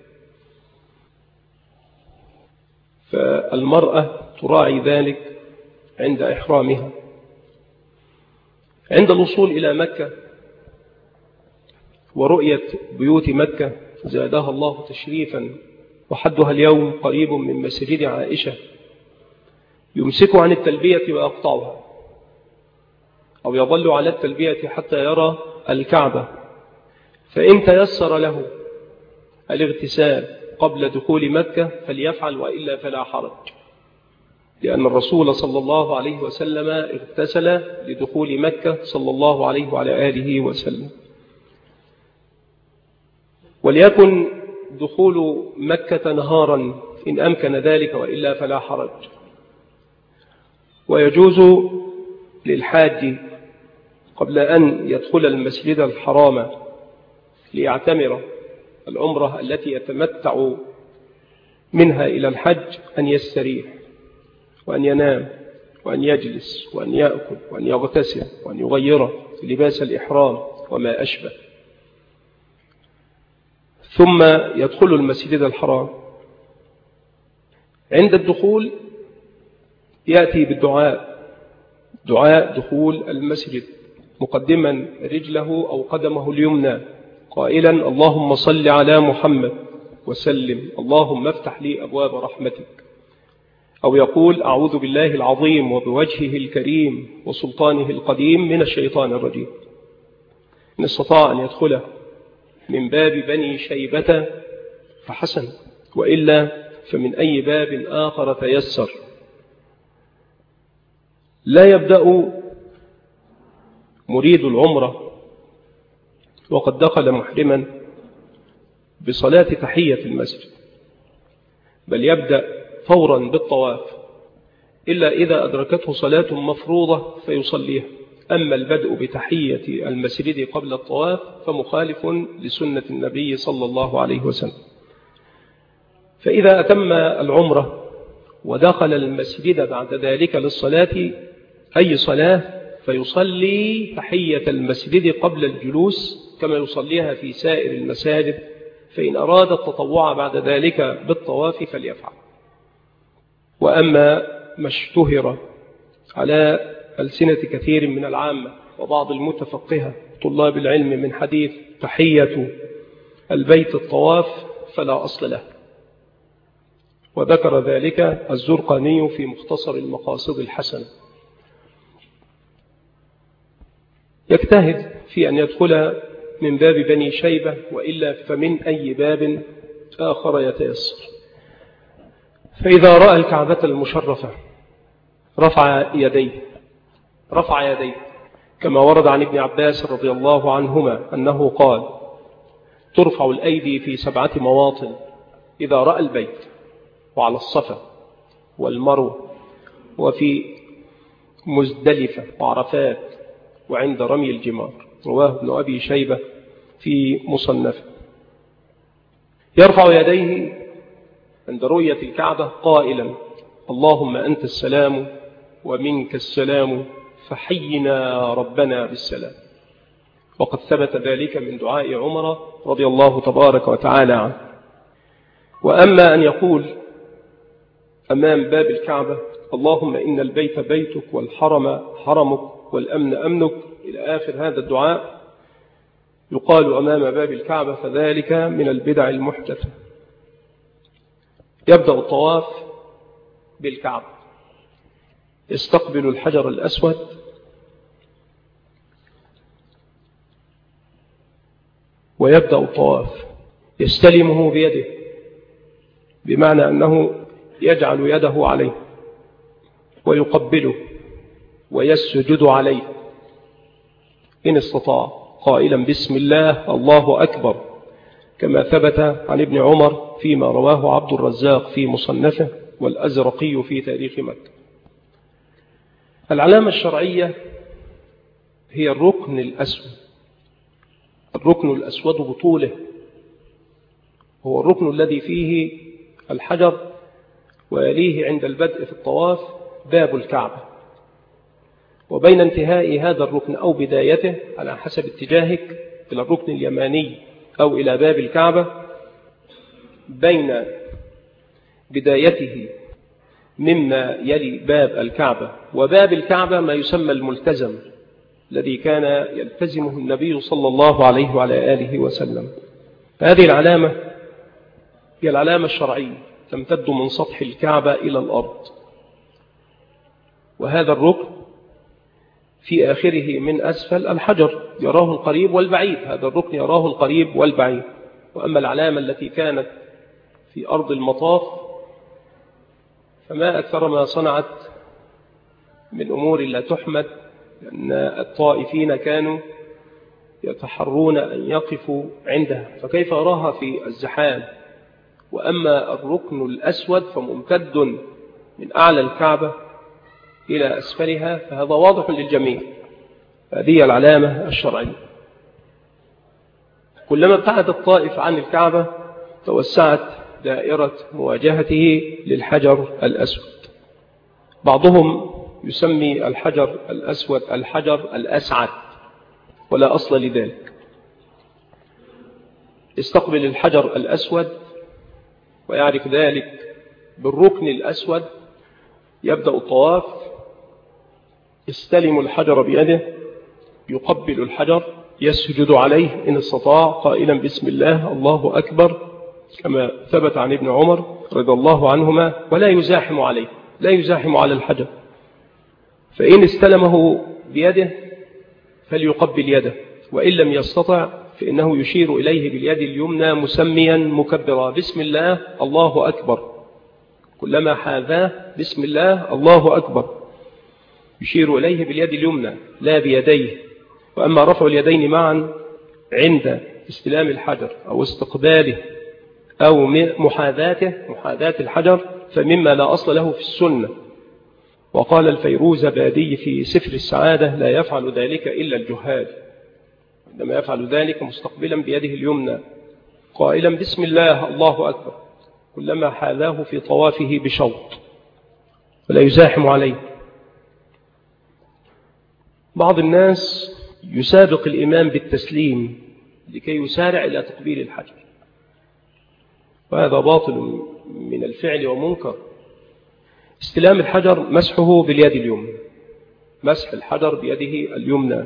فالمرأة تراعي ذلك عند إحرامها. عند الوصول إلى مكة ورؤية بيوت مكة زادها الله تشريفا، وحدها اليوم قريب من مسجد عائشة، يمسك عن التلبية ويقطعها، أو يظل على التلبية حتى يرى الكعبة، فإن تيسر له الاغتسال قبل دخول مكة فليفعل، وإلا فلا حرج، لأن الرسول صلى الله عليه وسلم اغتسل لدخول مكة صلى الله عليه وعلى آله وسلم. وليكن دخول مكة نهارا إن أمكن ذلك، وإلا فلا حرج. ويجوز للحاج قبل أن يدخل المسجد الحرام ليعتمر العمرة التي يتمتع منها إلى الحج أن يستريح وأن ينام وأن يجلس وأن يأكل وأن يغتسل وأن يغير لباس الإحرام وما أشبه، ثم يدخل المسجد الحرام. عند الدخول يأتي بالدعاء، دعاء دخول المسجد، مقدما رجله أو قدمه اليمنى قائلا اللهم صل على محمد وسلم، اللهم افتح لي أبواب رحمتك، أو يقول أعوذ بالله العظيم وبوجهه الكريم وسلطانه القديم من الشيطان الرجيم. إن استطاع أن يدخله من باب بني شيبة فحسن، وإلا فمن أي باب آخر تيسر. لا يبدأ مريد العمرة وقد دخل محرما بصلاة تحية المسجد، بل يبدأ فورا بالطواف، إلا إذا أدركته صلاة مفروضة فيصليها. أما البدء بتحية المسجد قبل الطواف فمخالف لسنة النبي صلى الله عليه وسلم. فإذا أتم العمرة ودخل المسجد بعد ذلك للصلاة أي صلاة فيصلي تحية المسجد قبل الجلوس كما يصليها في سائر المساجد، فإن أراد التطوع بعد ذلك بالطواف فليفعل. وأما ما اشتهر على ألسنة كثير من العامة وبعض المتفقهة طلاب العلم من حديث تحية البيت الطواف فلا أصل له، وذكر ذلك الزرقاني في مختصر المقاصد الحسنة. يجتهد في أن يدخل من باب بني شيبة، وإلا فمن أي باب آخر يتيسر. فإذا رأى الكعبة المشرفة رفع يديه رفع يديه كما ورد عن ابن عباس رضي الله عنهما أنه قال ترفع الأيدي في سبعة مواطن: إذا رأى البيت، وعلى الصفا والمروة، وفي مزدلفة وعرفات، وعند رمي الجمار. رواه ابن أبي شيبة في مصنفه. يرفع يديه عند رؤية الكعبة قائلا اللهم أنت السلام ومنك السلام فحينا ربنا بالسلام. وقد ثبت ذلك من دعاء عمر رضي الله تبارك وتعالى عنه. وأما أن يقول أمام باب الكعبة اللهم إن البيت بيتك والحرم حرمك والأمن أمنك إلى آخر هذا الدعاء يقال أمام باب الكعبة، فذلك من البدع المحدثة. يبدأ الطواف بالكعبة، يستقبل الحجر الأسود ويبدأ الطواف، يستلمه بيده، بمعنى أنه يجعل يده عليه ويقبله ويسجد عليه إن استطاع، قائلا بسم الله الله أكبر، كما ثبت عن ابن عمر فيما رواه عبد الرزاق في مصنفه والأزرقي في تاريخ مكة. العلامة الشرعية هي الركن الأسود. الركن الأسود بطوله هو الركن الذي فيه الحجر، ويليه عند البدء في الطواف باب الكعبة، وبين انتهاء هذا الركن أو بدايته على حسب اتجاهك إلى الركن اليماني أو إلى باب الكعبة، بين بدايته مما يلي باب الكعبة وباب الكعبة ما يسمى الملتزم، الذي كان يلتزمه النبي صلى الله عليه وعلى آله وسلم. هذه العلامة هي العلامة الشرعية، تمتد من سطح الكعبة إلى الأرض، وهذا الركن في آخره من أسفل الحجر يراه القريب والبعيد، هذا الركن يراه القريب والبعيد. وأما العلامة التي كانت في أرض المطاف فما أكثر ما صنعت من أمور لا تحمد، لأن الطائفين كانوا يتحرون أن يقفوا عندها، فكيف أراها في الزحام؟ وأما الركن الأسود فممتد من أعلى الكعبة إلى أسفلها، فهذا واضح للجميع. هذه العلامة الشرعية. كلما ابتعد الطائف عن الكعبة توسعت دائرة مواجهته للحجر الأسود. بعضهم يسمي الحجر الأسود الحجر الأسعد، ولا أصل لذلك. استقبل الحجر الأسود ويعرف ذلك بالركن الأسود، يبدأ الطواف، يستلم الحجر بيده، يقبل الحجر، يسجد عليه إن استطاع، قائلا بسم الله الله أكبر، كما ثبت عن ابن عمر رضي الله عنهما، ولا يزاحم عليه، لا يزاحم على الحجر. فإن استلمه بيده فليقبل يده، وإن لم يستطع فإنه يشير إليه باليد اليمنى مسميا مكبرا بسم الله الله أكبر، كلما حاذاه بسم الله الله أكبر يشير إليه باليد اليمنى لا بيديه. وأما رفع اليدين معا عند استلام الحجر أو استقباله أو محاذاته محاذاة الحجر فمما لا أصل له في السنة. وقال الفيروزبادي في سفر السعادة لا يفعل ذلك إلا الجهال، عندما يفعل ذلك مستقبلا بيده اليمنى قائلا بسم الله الله أكبر كلما حاذاه في طوافه بشوط، ولا يزاحم عليه. بعض الناس يسابق الإمام بالتسليم لكي يسارع إلى تقبيل الحجر، وهذا باطل من الفعل ومنكر. استلام الحجر مسحه باليد اليمنى، مسح الحجر بيده اليمنى.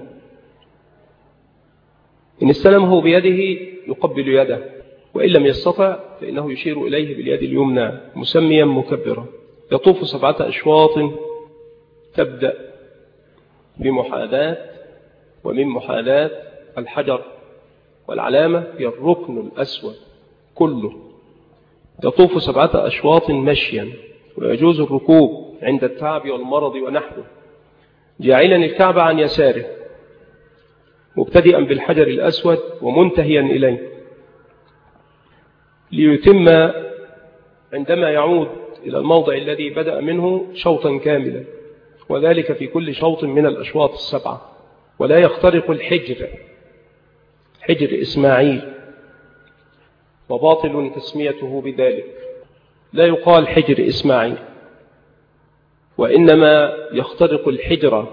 إن استلمه بيده يقبل يده، وإن لم يستطع فإنه يشير إليه باليد اليمنى مسميا مكبرا. يطوف سبعة أشواط، تبدأ بمحاذاة، ومن محاذاة الحجر والعلامة هي الركن الأسود كله. يطوف سبعة أشواط مشيا، ويجوز الركوب عند التعب والمرض ونحوه، جاعلا الكعبة عن يساره مبتدئا بالحجر الأسود ومنتهيا إليه، ليتم عندما يعود إلى الموضع الذي بدأ منه شوطا كاملا، وذلك في كل شوط من الأشواط السبعة. ولا يخترق الحجر، حجر إسماعيل، وباطل تسميته بذلك، لا يقال حجر إسماعيل، وإنما يخترق الحجر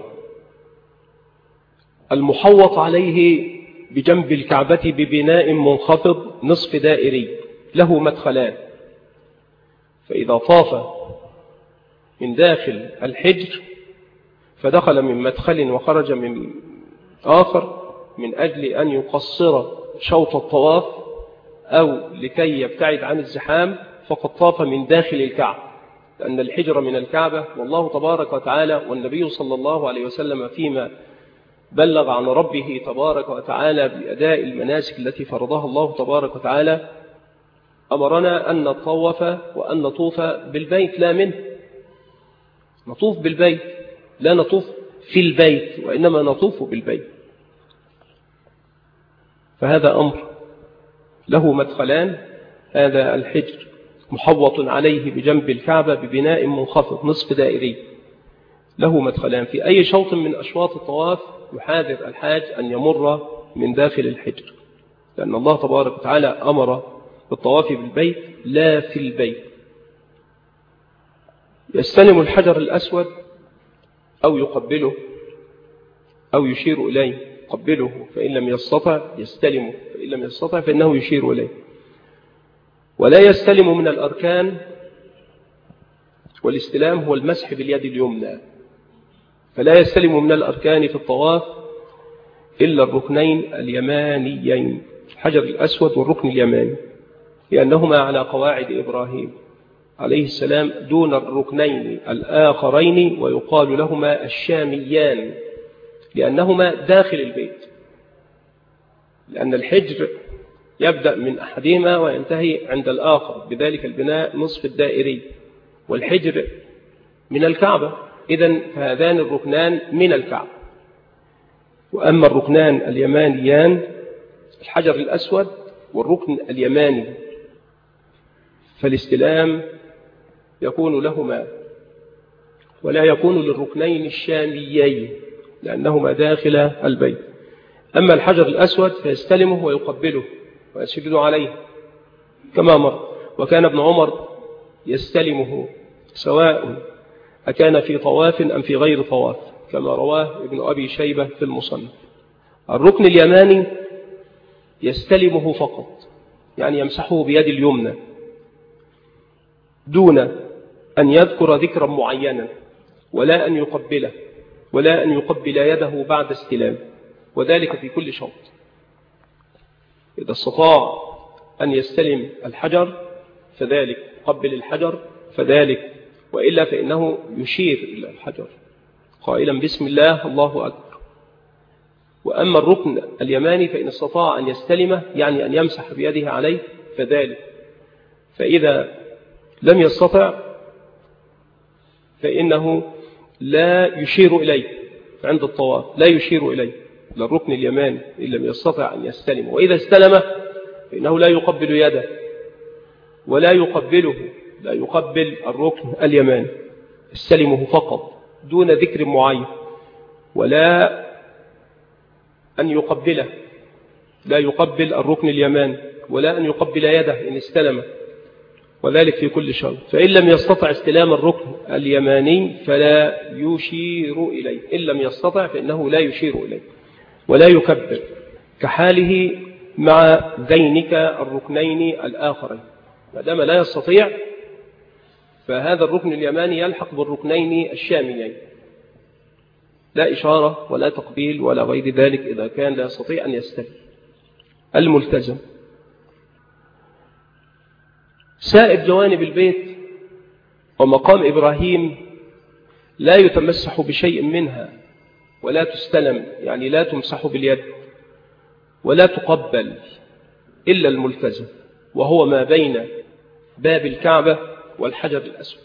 المحوط عليه بجنب الكعبة ببناء منخفض نصف دائري له مدخلان، فإذا طاف من داخل الحجر فدخل من مدخل وخرج من آخر من أجل أن يقصر شوط الطواف أو لكي يبتعد عن الزحام، فقد طاف من داخل الكعبة، لأن الحجر من الكعبة، والله تبارك وتعالى والنبي صلى الله عليه وسلم فيما بلغ عن ربه تبارك وتعالى بأداء المناسك التي فرضها الله تبارك وتعالى أمرنا أن نطوف وأن نطوف بالبيت لا منه، نطوف بالبيت، لا نطوف في البيت وإنما نطوف بالبيت. فهذا أمر له مدخلان. هذا الحجر محوط عليه بجنب الكعبة ببناء منخفض نصف دائري، له مدخلان. في أي شوط من أشواط الطواف يحاذر الحاج أن يمر من داخل الحجر، لأن الله تبارك وتعالى أمر بالطواف بالبيت لا في البيت. يستلم الحجر الأسود أو يقبله أو يشير إليه. يقبله فإن لم يستطع يستلمه، فإن لم يستطع فإنه يشير إليه. ولا يستلم من الأركان، والاستلام هو المسح باليد اليمنى، فلا يستلم من الأركان في الطواف إلا الركنين اليمانيين، الحجر الأسود والركن اليماني، لأنهما على قواعد إبراهيم عليه السلام دون الركنين الآخرين، ويقال لهما الشاميان لأنهما داخل البيت، لأن الحجر يبدأ من أحدهما وينتهي عند الآخر بذلك البناء نصف الدائري، والحجر من الكعبة، إذن فهذان الركنان من الكعبة. وأما الركنان اليمانيان الحجر الأسود والركن اليماني، فالاستلام يكون لهما ولا يكون للركنين الشاميين لأنهما داخل البيت. أما الحجر الأسود فيستلمه ويقبله ويسجد عليه كما مر. وكان ابن عمر يستلمه سواء أكان في طواف أم في غير طواف، كما رواه ابن أبي شيبة في المصنف. الركن اليماني يستلمه فقط، يعني يمسحه بيد اليمنى دون أن يذكر ذكرا معينا، ولا أن يقبله، ولا أن يقبل يده بعد استلام، وذلك في كل شوط. إذا استطاع أن يستلم الحجر فذلك، قبل الحجر فذلك، وإلا فإنه يشير إلى الحجر قائلا بسم الله الله أكبر. وأما الركن اليماني فإن استطاع أن يستلمه، يعني أن يمسح بيده عليه فذلك. فإذا لم يستطع فإنه لا يشير إليه عند الطواف، لا يشير إليه للركن اليماني إن لم يستطع أن يستلم. وإذا استلمه فإنه لا يقبل يده ولا يقبله، لا يقبل الركن اليماني، استلمه فقط دون ذكر معين، ولا أن يقبله، لا يقبل الركن اليماني ولا أن يقبل يده إن استلمه، وذلك في كل شوط. فإن لم يستطع استلام الركن اليماني فلا يشير إليه، إن لم يستطع فإنه لا يشير إليه ولا يكبر، كحاله مع ذينك الركنين الآخرين. ما دام لا يستطيع فهذا الركن اليماني يلحق بالركنين الشاميين، لا إشارة ولا تقبيل ولا غير ذلك إذا كان لا يستطيع أن يستلم. الملتزم سائر جوانب البيت ومقام إبراهيم لا يتمسح بشيء منها ولا تستلم، يعني لا تمسح باليد ولا تقبل إلا الملتزم، وهو ما بين باب الكعبة والحجر الأسود.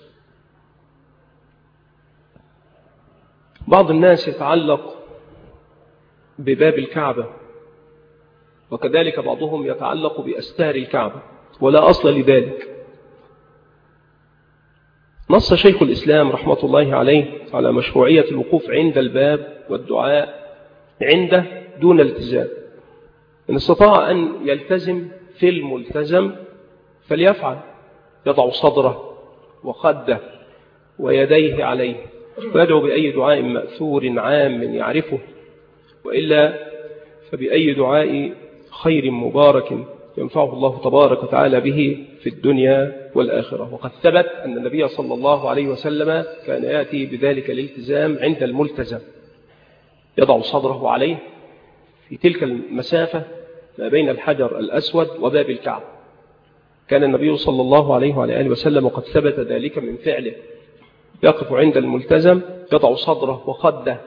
بعض الناس يتعلق بباب الكعبة، وكذلك بعضهم يتعلق بأستار الكعبة، ولا أصل لذلك. نص شيخ الإسلام رحمة الله عليه على مشروعية الوقوف عند الباب والدعاء عنده دون التزام. إن استطاع أن يلتزم في الملتزم فليفعل، يضع صدره وخده ويديه عليه ويدعو بأي دعاء مأثور عام يعرفه، وإلا فبأي دعاء خير مبارك ينفعه الله تبارك وتعالى به في الدنيا والآخرة. وقد ثبت أن النبي صلى الله عليه وسلم كان يأتي بذلك الالتزام عند الملتزم، يضع صدره عليه في تلك المسافة ما بين الحجر الأسود وباب الكعبة. كان النبي صلى الله عليه وآله وسلم وقد ثبت ذلك من فعله، يقف عند الملتزم يضع صدره وخده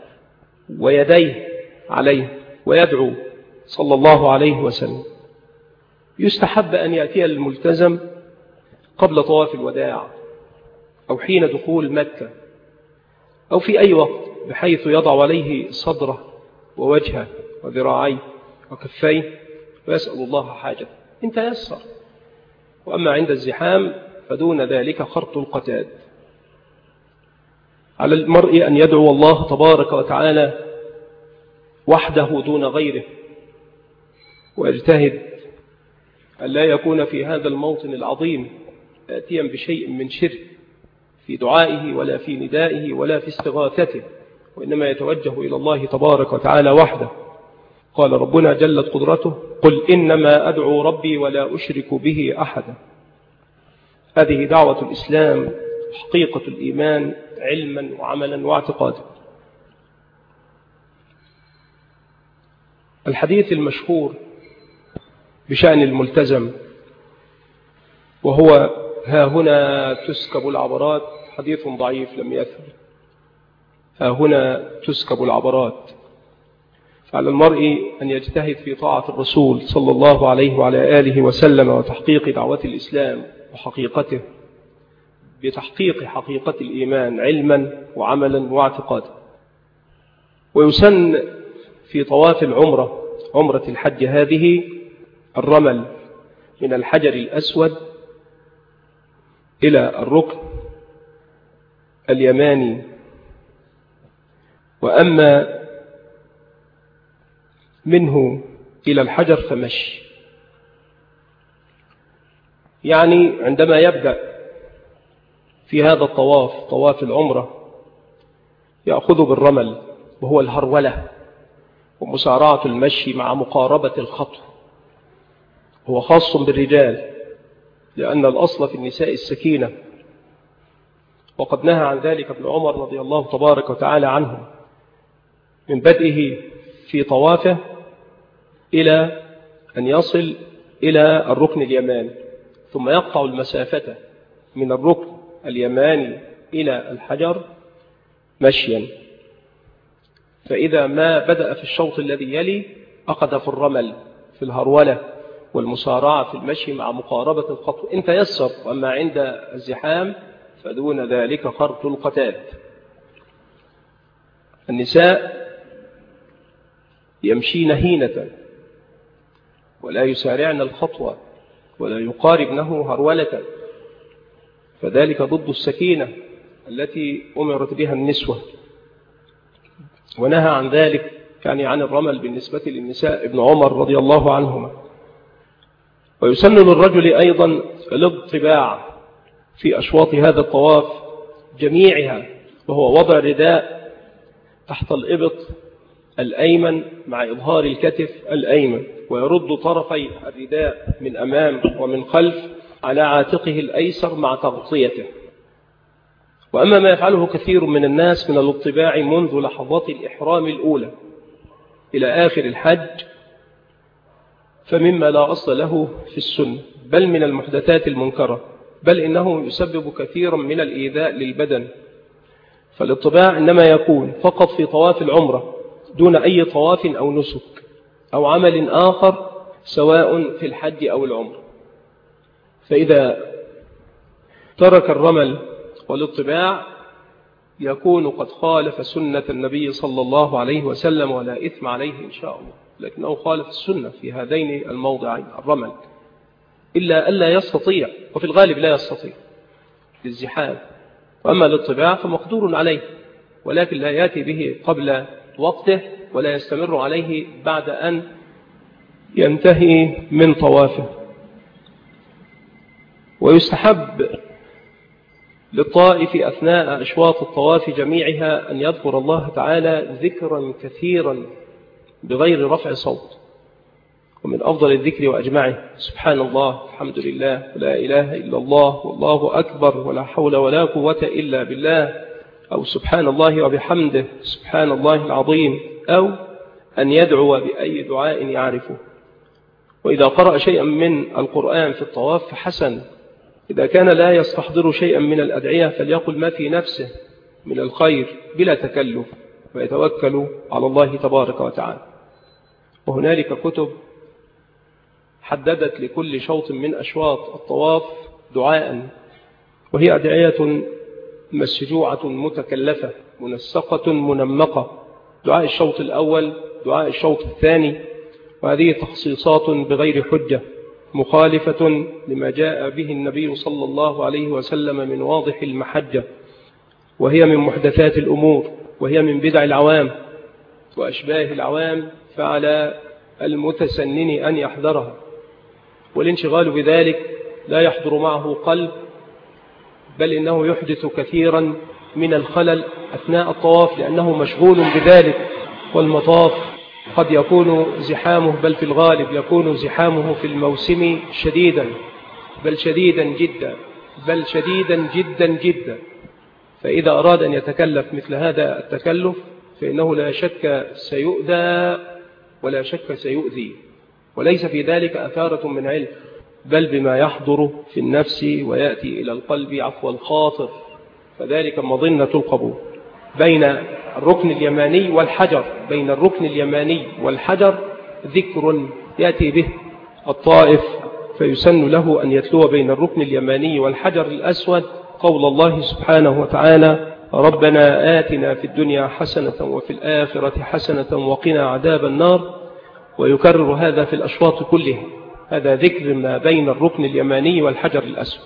ويديه عليه ويدعو صلى الله عليه وسلم. يستحب أن يأتي الملتزم قبل طواف الوداع أو حين دخول مكة أو في أي وقت، بحيث يضع عليه صدره ووجهه وذراعيه وكفيه ويسأل الله حاجة إن تيسر. وأما عند الزحام فدون ذلك خرط القتاد. على المرء أن يدعو الله تبارك وتعالى وحده دون غيره، ويجتهد أن لا يكون في هذا الموطن العظيم آتيا بشيء من شرك في دعائه ولا في ندائه ولا في استغاثته، وإنما يتوجه إلى الله تبارك وتعالى وحده. قال ربنا جلت قدرته: قل إنما أدعو ربي ولا أشرك به أحدا. هذه دعوة الإسلام، حقيقة الإيمان علما وعملا واعتقادا. الحديث المشهور بشأن الملتزم وهو ها هنا تسكب العبرات حديث ضعيف لم يثبت. ها هنا تسكب العبرات. فعلى المرء أن يجتهد في طاعة الرسول صلى الله عليه وعلى آله وسلم وتحقيق دعوة الإسلام وحقيقته بتحقيق حقيقة الإيمان علما وعملا واعتقادا. ويسن في طواف العمرة عمرة الحج هذه الرمل من الحجر الأسود إلى الركن اليماني. وأما منه إلى الحجر فمشي، يعني عندما يبدأ في هذا الطواف طواف العمرة يأخذ بالرمل وهو الهرولة ومسارعة المشي مع مقاربة الخطو. هو خاص بالرجال لأن الأصل في النساء السكينة، وقد نهى عن ذلك ابن عمر رضي الله تبارك وتعالى عنه من بدئه في طوافه إلى أن يصل إلى الركن اليماني، ثم يقطع المسافة من الركن اليماني إلى الحجر مشيا. فإذا ما بدأ في الشوط الذي يلي أخذ في الرمل في الهرولة والمسارعة في المشي مع مقاربة الخطو إن تيسر. وأما عند الزحام فدون ذلك خرط القتاد. النساء يمشين هينة ولا يسارعن الخطوة ولا يقاربنه هرولة، فذلك ضد السكينة التي أمرت بها النسوة. ونهى عن ذلك يعني عن الرمل بالنسبة للنساء ابن عمر رضي الله عنهما. ويسن للرجل أيضا الاضطباع في أشواط هذا الطواف جميعها، وهو وضع رداء تحت الإبط الأيمن مع إظهار الكتف الأيمن، ويرد طرفي الرداء من أمام ومن خلف على عاتقه الأيسر مع تغطيته. وأما ما يفعله كثير من الناس من الاضطباع منذ لحظات الإحرام الأولى إلى آخر الحج فمما لا أصل له في السنة، بل من المحدثات المنكرة، بل إنه يسبب كثيرا من الإيذاء للبدن. فالاضطباع إنما يكون فقط في طواف العمرة دون أي طواف أو نسك أو عمل آخر سواء في الحج أو العمرة. فإذا ترك الرمل والاضطباع يكون قد خالف سنة النبي صلى الله عليه وسلم، ولا إثم عليه إن شاء الله، لكنه خالف السنة في هذين الموضعين الرمل، إلا ألا يستطيع، وفي الغالب لا يستطيع للزحام. وأما الاضطباع فمقدور عليه، ولكن لا يأتي به قبل وقته ولا يستمر عليه بعد أن ينتهي من طوافه. ويستحب للطائف أثناء أشواط الطواف جميعها أن يذكر الله تعالى ذكرا كثيرا بغير رفع صوت، ومن أفضل الذكر وأجمعه سبحان الله الحمد لله ولا إله إلا الله والله أكبر ولا حول ولا قوة إلا بالله، أو سبحان الله وبحمده سبحان الله العظيم، أو أن يدعو بأي دعاء يعرفه. وإذا قرأ شيئا من القرآن في الطواف فحسن. إذا كان لا يستحضر شيئا من الأدعية فليقل ما في نفسه من الخير بلا تكلف، ويتوكل على الله تبارك وتعالى. وهنالك كتب حددت لكل شوط من أشواط الطواف دعاء، وهي أدعية مسجوعة متكلفة منسقة منمقة. دعاء الشوط الأول، دعاء الشوط الثاني، وهذه تخصيصات بغير حجة مخالفة لما جاء به النبي صلى الله عليه وسلم من واضح المحجة، وهي من محدثات الأمور، وهي من بدع العوام وأشباه العوام، فعلى المتسنن أن يحذرها. والانشغال بذلك لا يحضر معه قلب، بل إنه يحدث كثيرا من الخلل أثناء الطواف لأنه مشغول بذلك. والمطاف قد يكون زحامه، بل في الغالب يكون زحامه في الموسم شديدا، بل شديدا جدا، بل شديدا جدا جدا. فإذا أراد أن يتكلف مثل هذا التكلف فإنه لا شك سيؤذى ولا شك سيؤذي، وليس في ذلك أثارة من علم، بل بما يحضر في النفس ويأتي إلى القلب عفو الخاطر، فذلك مظنة القبول. بين الركن اليماني والحجر، بين الركن اليماني والحجر ذكر يأتي به الطائف، فيسن له أن يتلو بين الركن اليماني والحجر الأسود قول الله سبحانه وتعالى: ربنا آتنا في الدنيا حسنة وفي الآخرة حسنة وقنا عذاب النار، ويكرر هذا في الأشواط كلها. هذا ذكر ما بين الركن اليماني والحجر الأسود.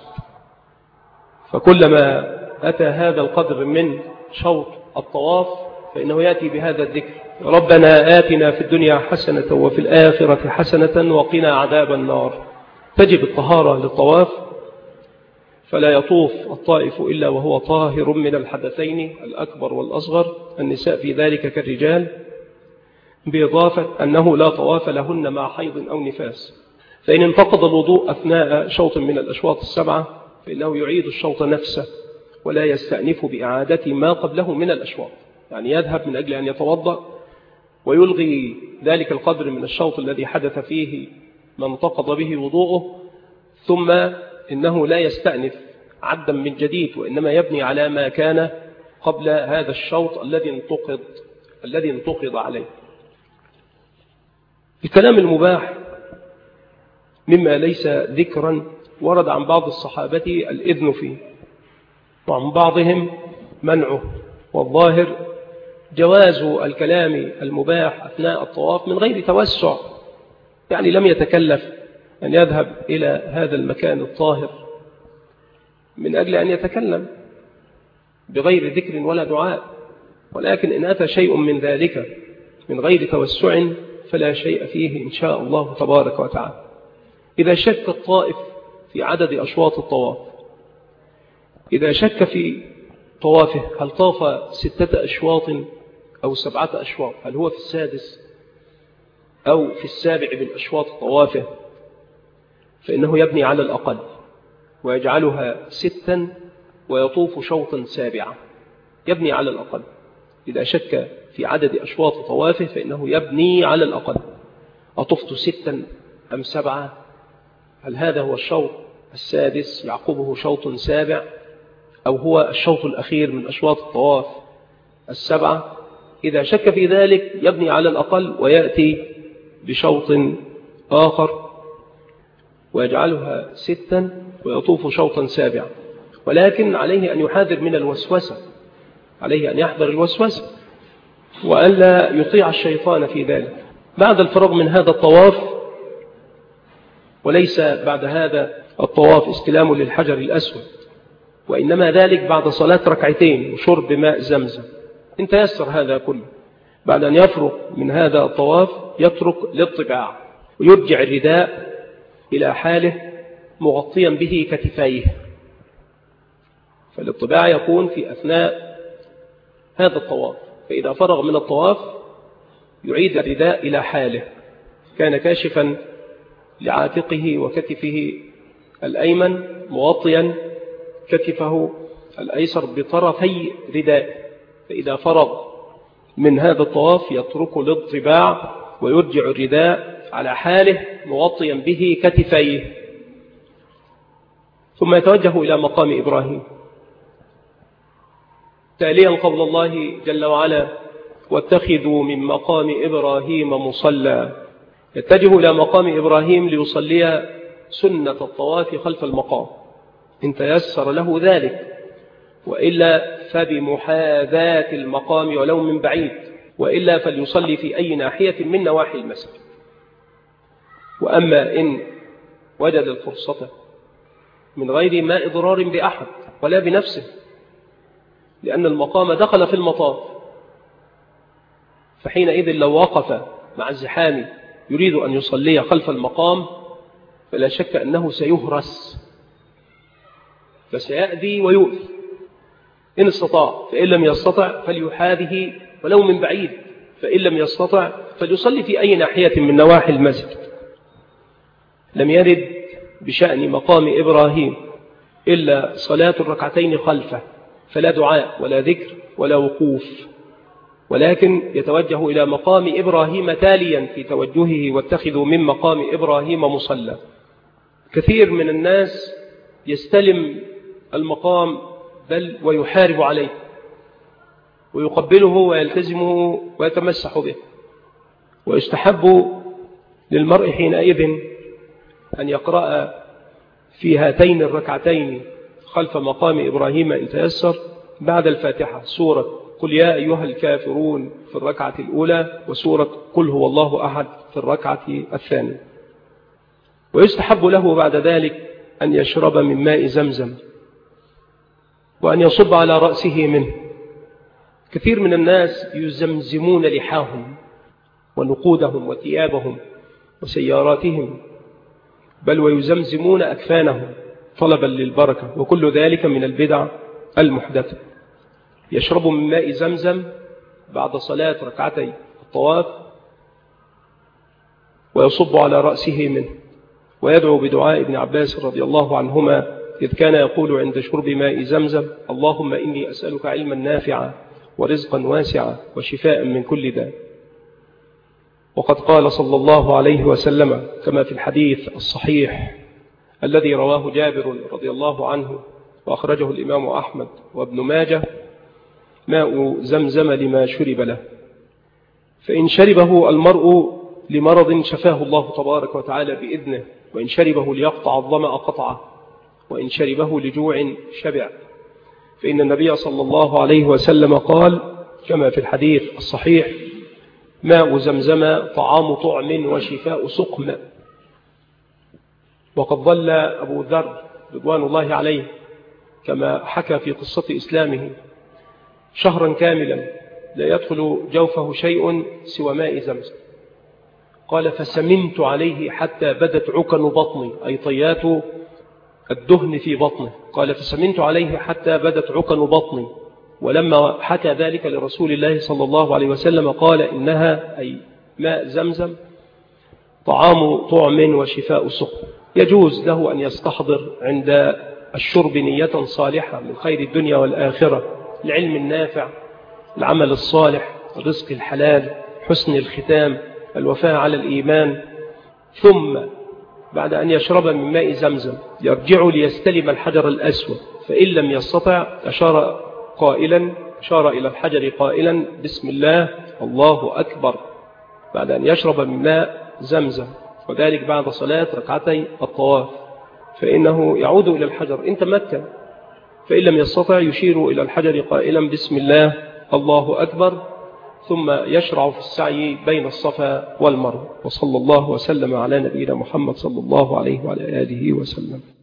فكلما أتى هذا القدر من شوط الطواف فإنه يأتي بهذا الذكر: ربنا آتنا في الدنيا حسنة وفي الآخرة حسنة وقنا عذاب النار. تجب الطهارة للطواف، فلا يطوف الطائف إلا وهو طاهر من الحدثين الأكبر والأصغر، النساء في ذلك كالرجال، بإضافة أنه لا طواف لهن مع حيض أو نفاس. فإن انتقض الوضوء أثناء شوط من الأشواط السبعة فإنه يعيد الشوط نفسه ولا يستأنف بإعادة ما قبله من الأشواط، يعني يذهب من أجل أن يتوضأ ويلغي ذلك القدر من الشوط الذي حدث فيه ما انتقض به وضوءه، ثم إنه لا يستأنف عدا من جديد، وإنما يبني على ما كان قبل هذا الشوط الذي انتقض الذي انتقض عليه. الكلام المباح مما ليس ذكرا ورد عن بعض الصحابة الإذن فيه، وعن بعضهم منعه، والظاهر جواز الكلام المباح أثناء الطواف من غير توسع، يعني لم يتكلف أن يذهب إلى هذا المكان الطاهر من أجل أن يتكلم بغير ذكر ولا دعاء، ولكن إن أتى شيء من ذلك من غير توسع فلا شيء فيه إن شاء الله تبارك وتعالى. إذا شك الطائف في عدد أشواط الطواف، إذا شك في طوافه هل طاف ستة أشواط أو سبعة أشواط، هل هو في السادس أو في السابع من أشواط طوافه، فإنه يبني على الأقل ويجعلها ستا ويطوف شوطا سابعا، يبني على الأقل. إذا شك في عدد أشواط طوافه فإنه يبني على الأقل: أطفت ستا أم سبعة؟ هل هذا هو الشوط السادس يعقبه شوط سابع، أو هو الشوط الأخير من أشواط الطواف السبعة؟ إذا شك في ذلك يبني على الأقل ويأتي بشوط آخر ويجعلها ستا ويطوف شوطا سابعا. ولكن عليه أن يحاذر من الوسوسة، عليه أن يحذر الوسوسة وأن لا يطيع الشيطان في ذلك. بعد الفراغ من هذا الطواف، وليس بعد هذا الطواف استلام للحجر الأسود، وإنما ذلك بعد صلاة ركعتين وشرب ماء زمزم، إن تيسر هذا كله. بعد أن يفرغ من هذا الطواف يترك للطباع ويرجع الرداء إلى حاله مغطيا به كتفيه، فالطباع يكون في أثناء هذا الطواف. فإذا فرغ من الطواف يعيد الرداء إلى حاله، كان كاشفا لعاتقه وكتفه الأيمن مغطيا كتفه الأيسر بطرفي رداء. فإذا فرغ من هذا الطواف يترك للطباع ويرجع الرداء على حاله مغطيا به كتفيه، ثم يتوجه إلى مقام إبراهيم تاليا قول الله جل وعلا: واتخذوا من مقام إبراهيم مصلى، يتجه إلى مقام إبراهيم ليصلي سنة الطواف خلف المقام إن تيسر له ذلك، وإلا فبمحاذاة المقام ولو من بعيد، وإلا فليصلي في أي ناحية من نواحي المسجد. وأما إن وجد الفرصة من غير ما إضرار بأحد ولا بنفسه، لأن المقام دخل في المطاف، فحينئذ لو وقف مع الزحام يريد أن يصلي خلف المقام فلا شك أنه سيهرس، فسيأذي ويؤذي إن استطاع، فإن لم يستطع فليحاذه ولو من بعيد، فإن لم يستطع فليصلي في أي ناحية من نواحي المسجد. لم يرد بشأن مقام إبراهيم إلا صلاة الركعتين خلفه، فلا دعاء ولا ذكر ولا وقوف، ولكن يتوجه إلى مقام إبراهيم تاليا في توجهه واتخذوا من مقام إبراهيم مصلى. كثير من الناس يستلم المقام بل ويحارب عليه ويقبله ويلتزمه ويتمسح به، ويستحب للمرء حينئذ أن يقرأ في هاتين الركعتين خلف مقام إبراهيم إن تيسر بعد الفاتحة سورة قل يا أيها الكافرون في الركعة الأولى، وسورة قل هو الله أحد في الركعة الثانية. ويستحب له بعد ذلك أن يشرب من ماء زمزم وأن يصب على رأسه منه. كثير من الناس يزمزمون لحاهم ونقودهم وثيابهم وسياراتهم، بل ويزمزمون أكفانهم طلبا للبركة، وكل ذلك من البدع المحدثة. يشرب من ماء زمزم بعد صلاة ركعتي الطواف ويصب على رأسه منه، ويدعو بدعاء ابن عباس رضي الله عنهما إذ كان يقول عند شرب ماء زمزم اللهم إني أسألك علما نافعا ورزقا واسعا وشفاء من كل داء. وقد قال صلى الله عليه وسلم كما في الحديث الصحيح الذي رواه جابر رضي الله عنه وأخرجه الإمام أحمد وابن ماجه: ماء زمزم لما شرب له، فإن شربه المرء لمرض شفاه الله تبارك وتعالى بإذنه، وإن شربه ليقطع الظمأ قطعه، وإن شربه لجوع شبع. فإن النبي صلى الله عليه وسلم قال كما في الحديث الصحيح: ماء زمزم طعام طعم وشفاء سقم. وقد ظل أبو ذر رضوان الله عليه كما حكى في قصة إسلامه شهرا كاملا لا يدخل جوفه شيء سوى ماء زمزم. قال: فسمنت عليه حتى بدت عكن بطني، أي طيات الدهن في بطنه. قال: فسمنت عليه حتى بدت عكن بطني. ولما حكى ذلك لرسول الله صلى الله عليه وسلم قال: إنها أي ماء زمزم طعام طعم وشفاء سقم. يجوز له أن يستحضر عند الشرب نية صالحة من خير الدنيا والآخرة، العلم النافع، العمل الصالح، الرزق الحلال، حسن الختام، الوفاء على الإيمان. ثم بعد أن يشرب من ماء زمزم يرجع ليستلم الحجر الأسود، فإن لم يستطع أشار قائلا أشار إلى الحجر قائلا: بسم الله الله أكبر، بعد أن يشرب من ماء زمزم، وذلك بعد صلاة ركعتي الطواف، فإنه يعود إلى الحجر إن تمكن. فإن لم يستطع يشير إلى الحجر قائلا: بسم الله الله أكبر، ثم يشرع في السعي بين الصفا والمروة. وصلى الله وسلم على نبينا محمد صلى الله عليه وعلى آله وسلم.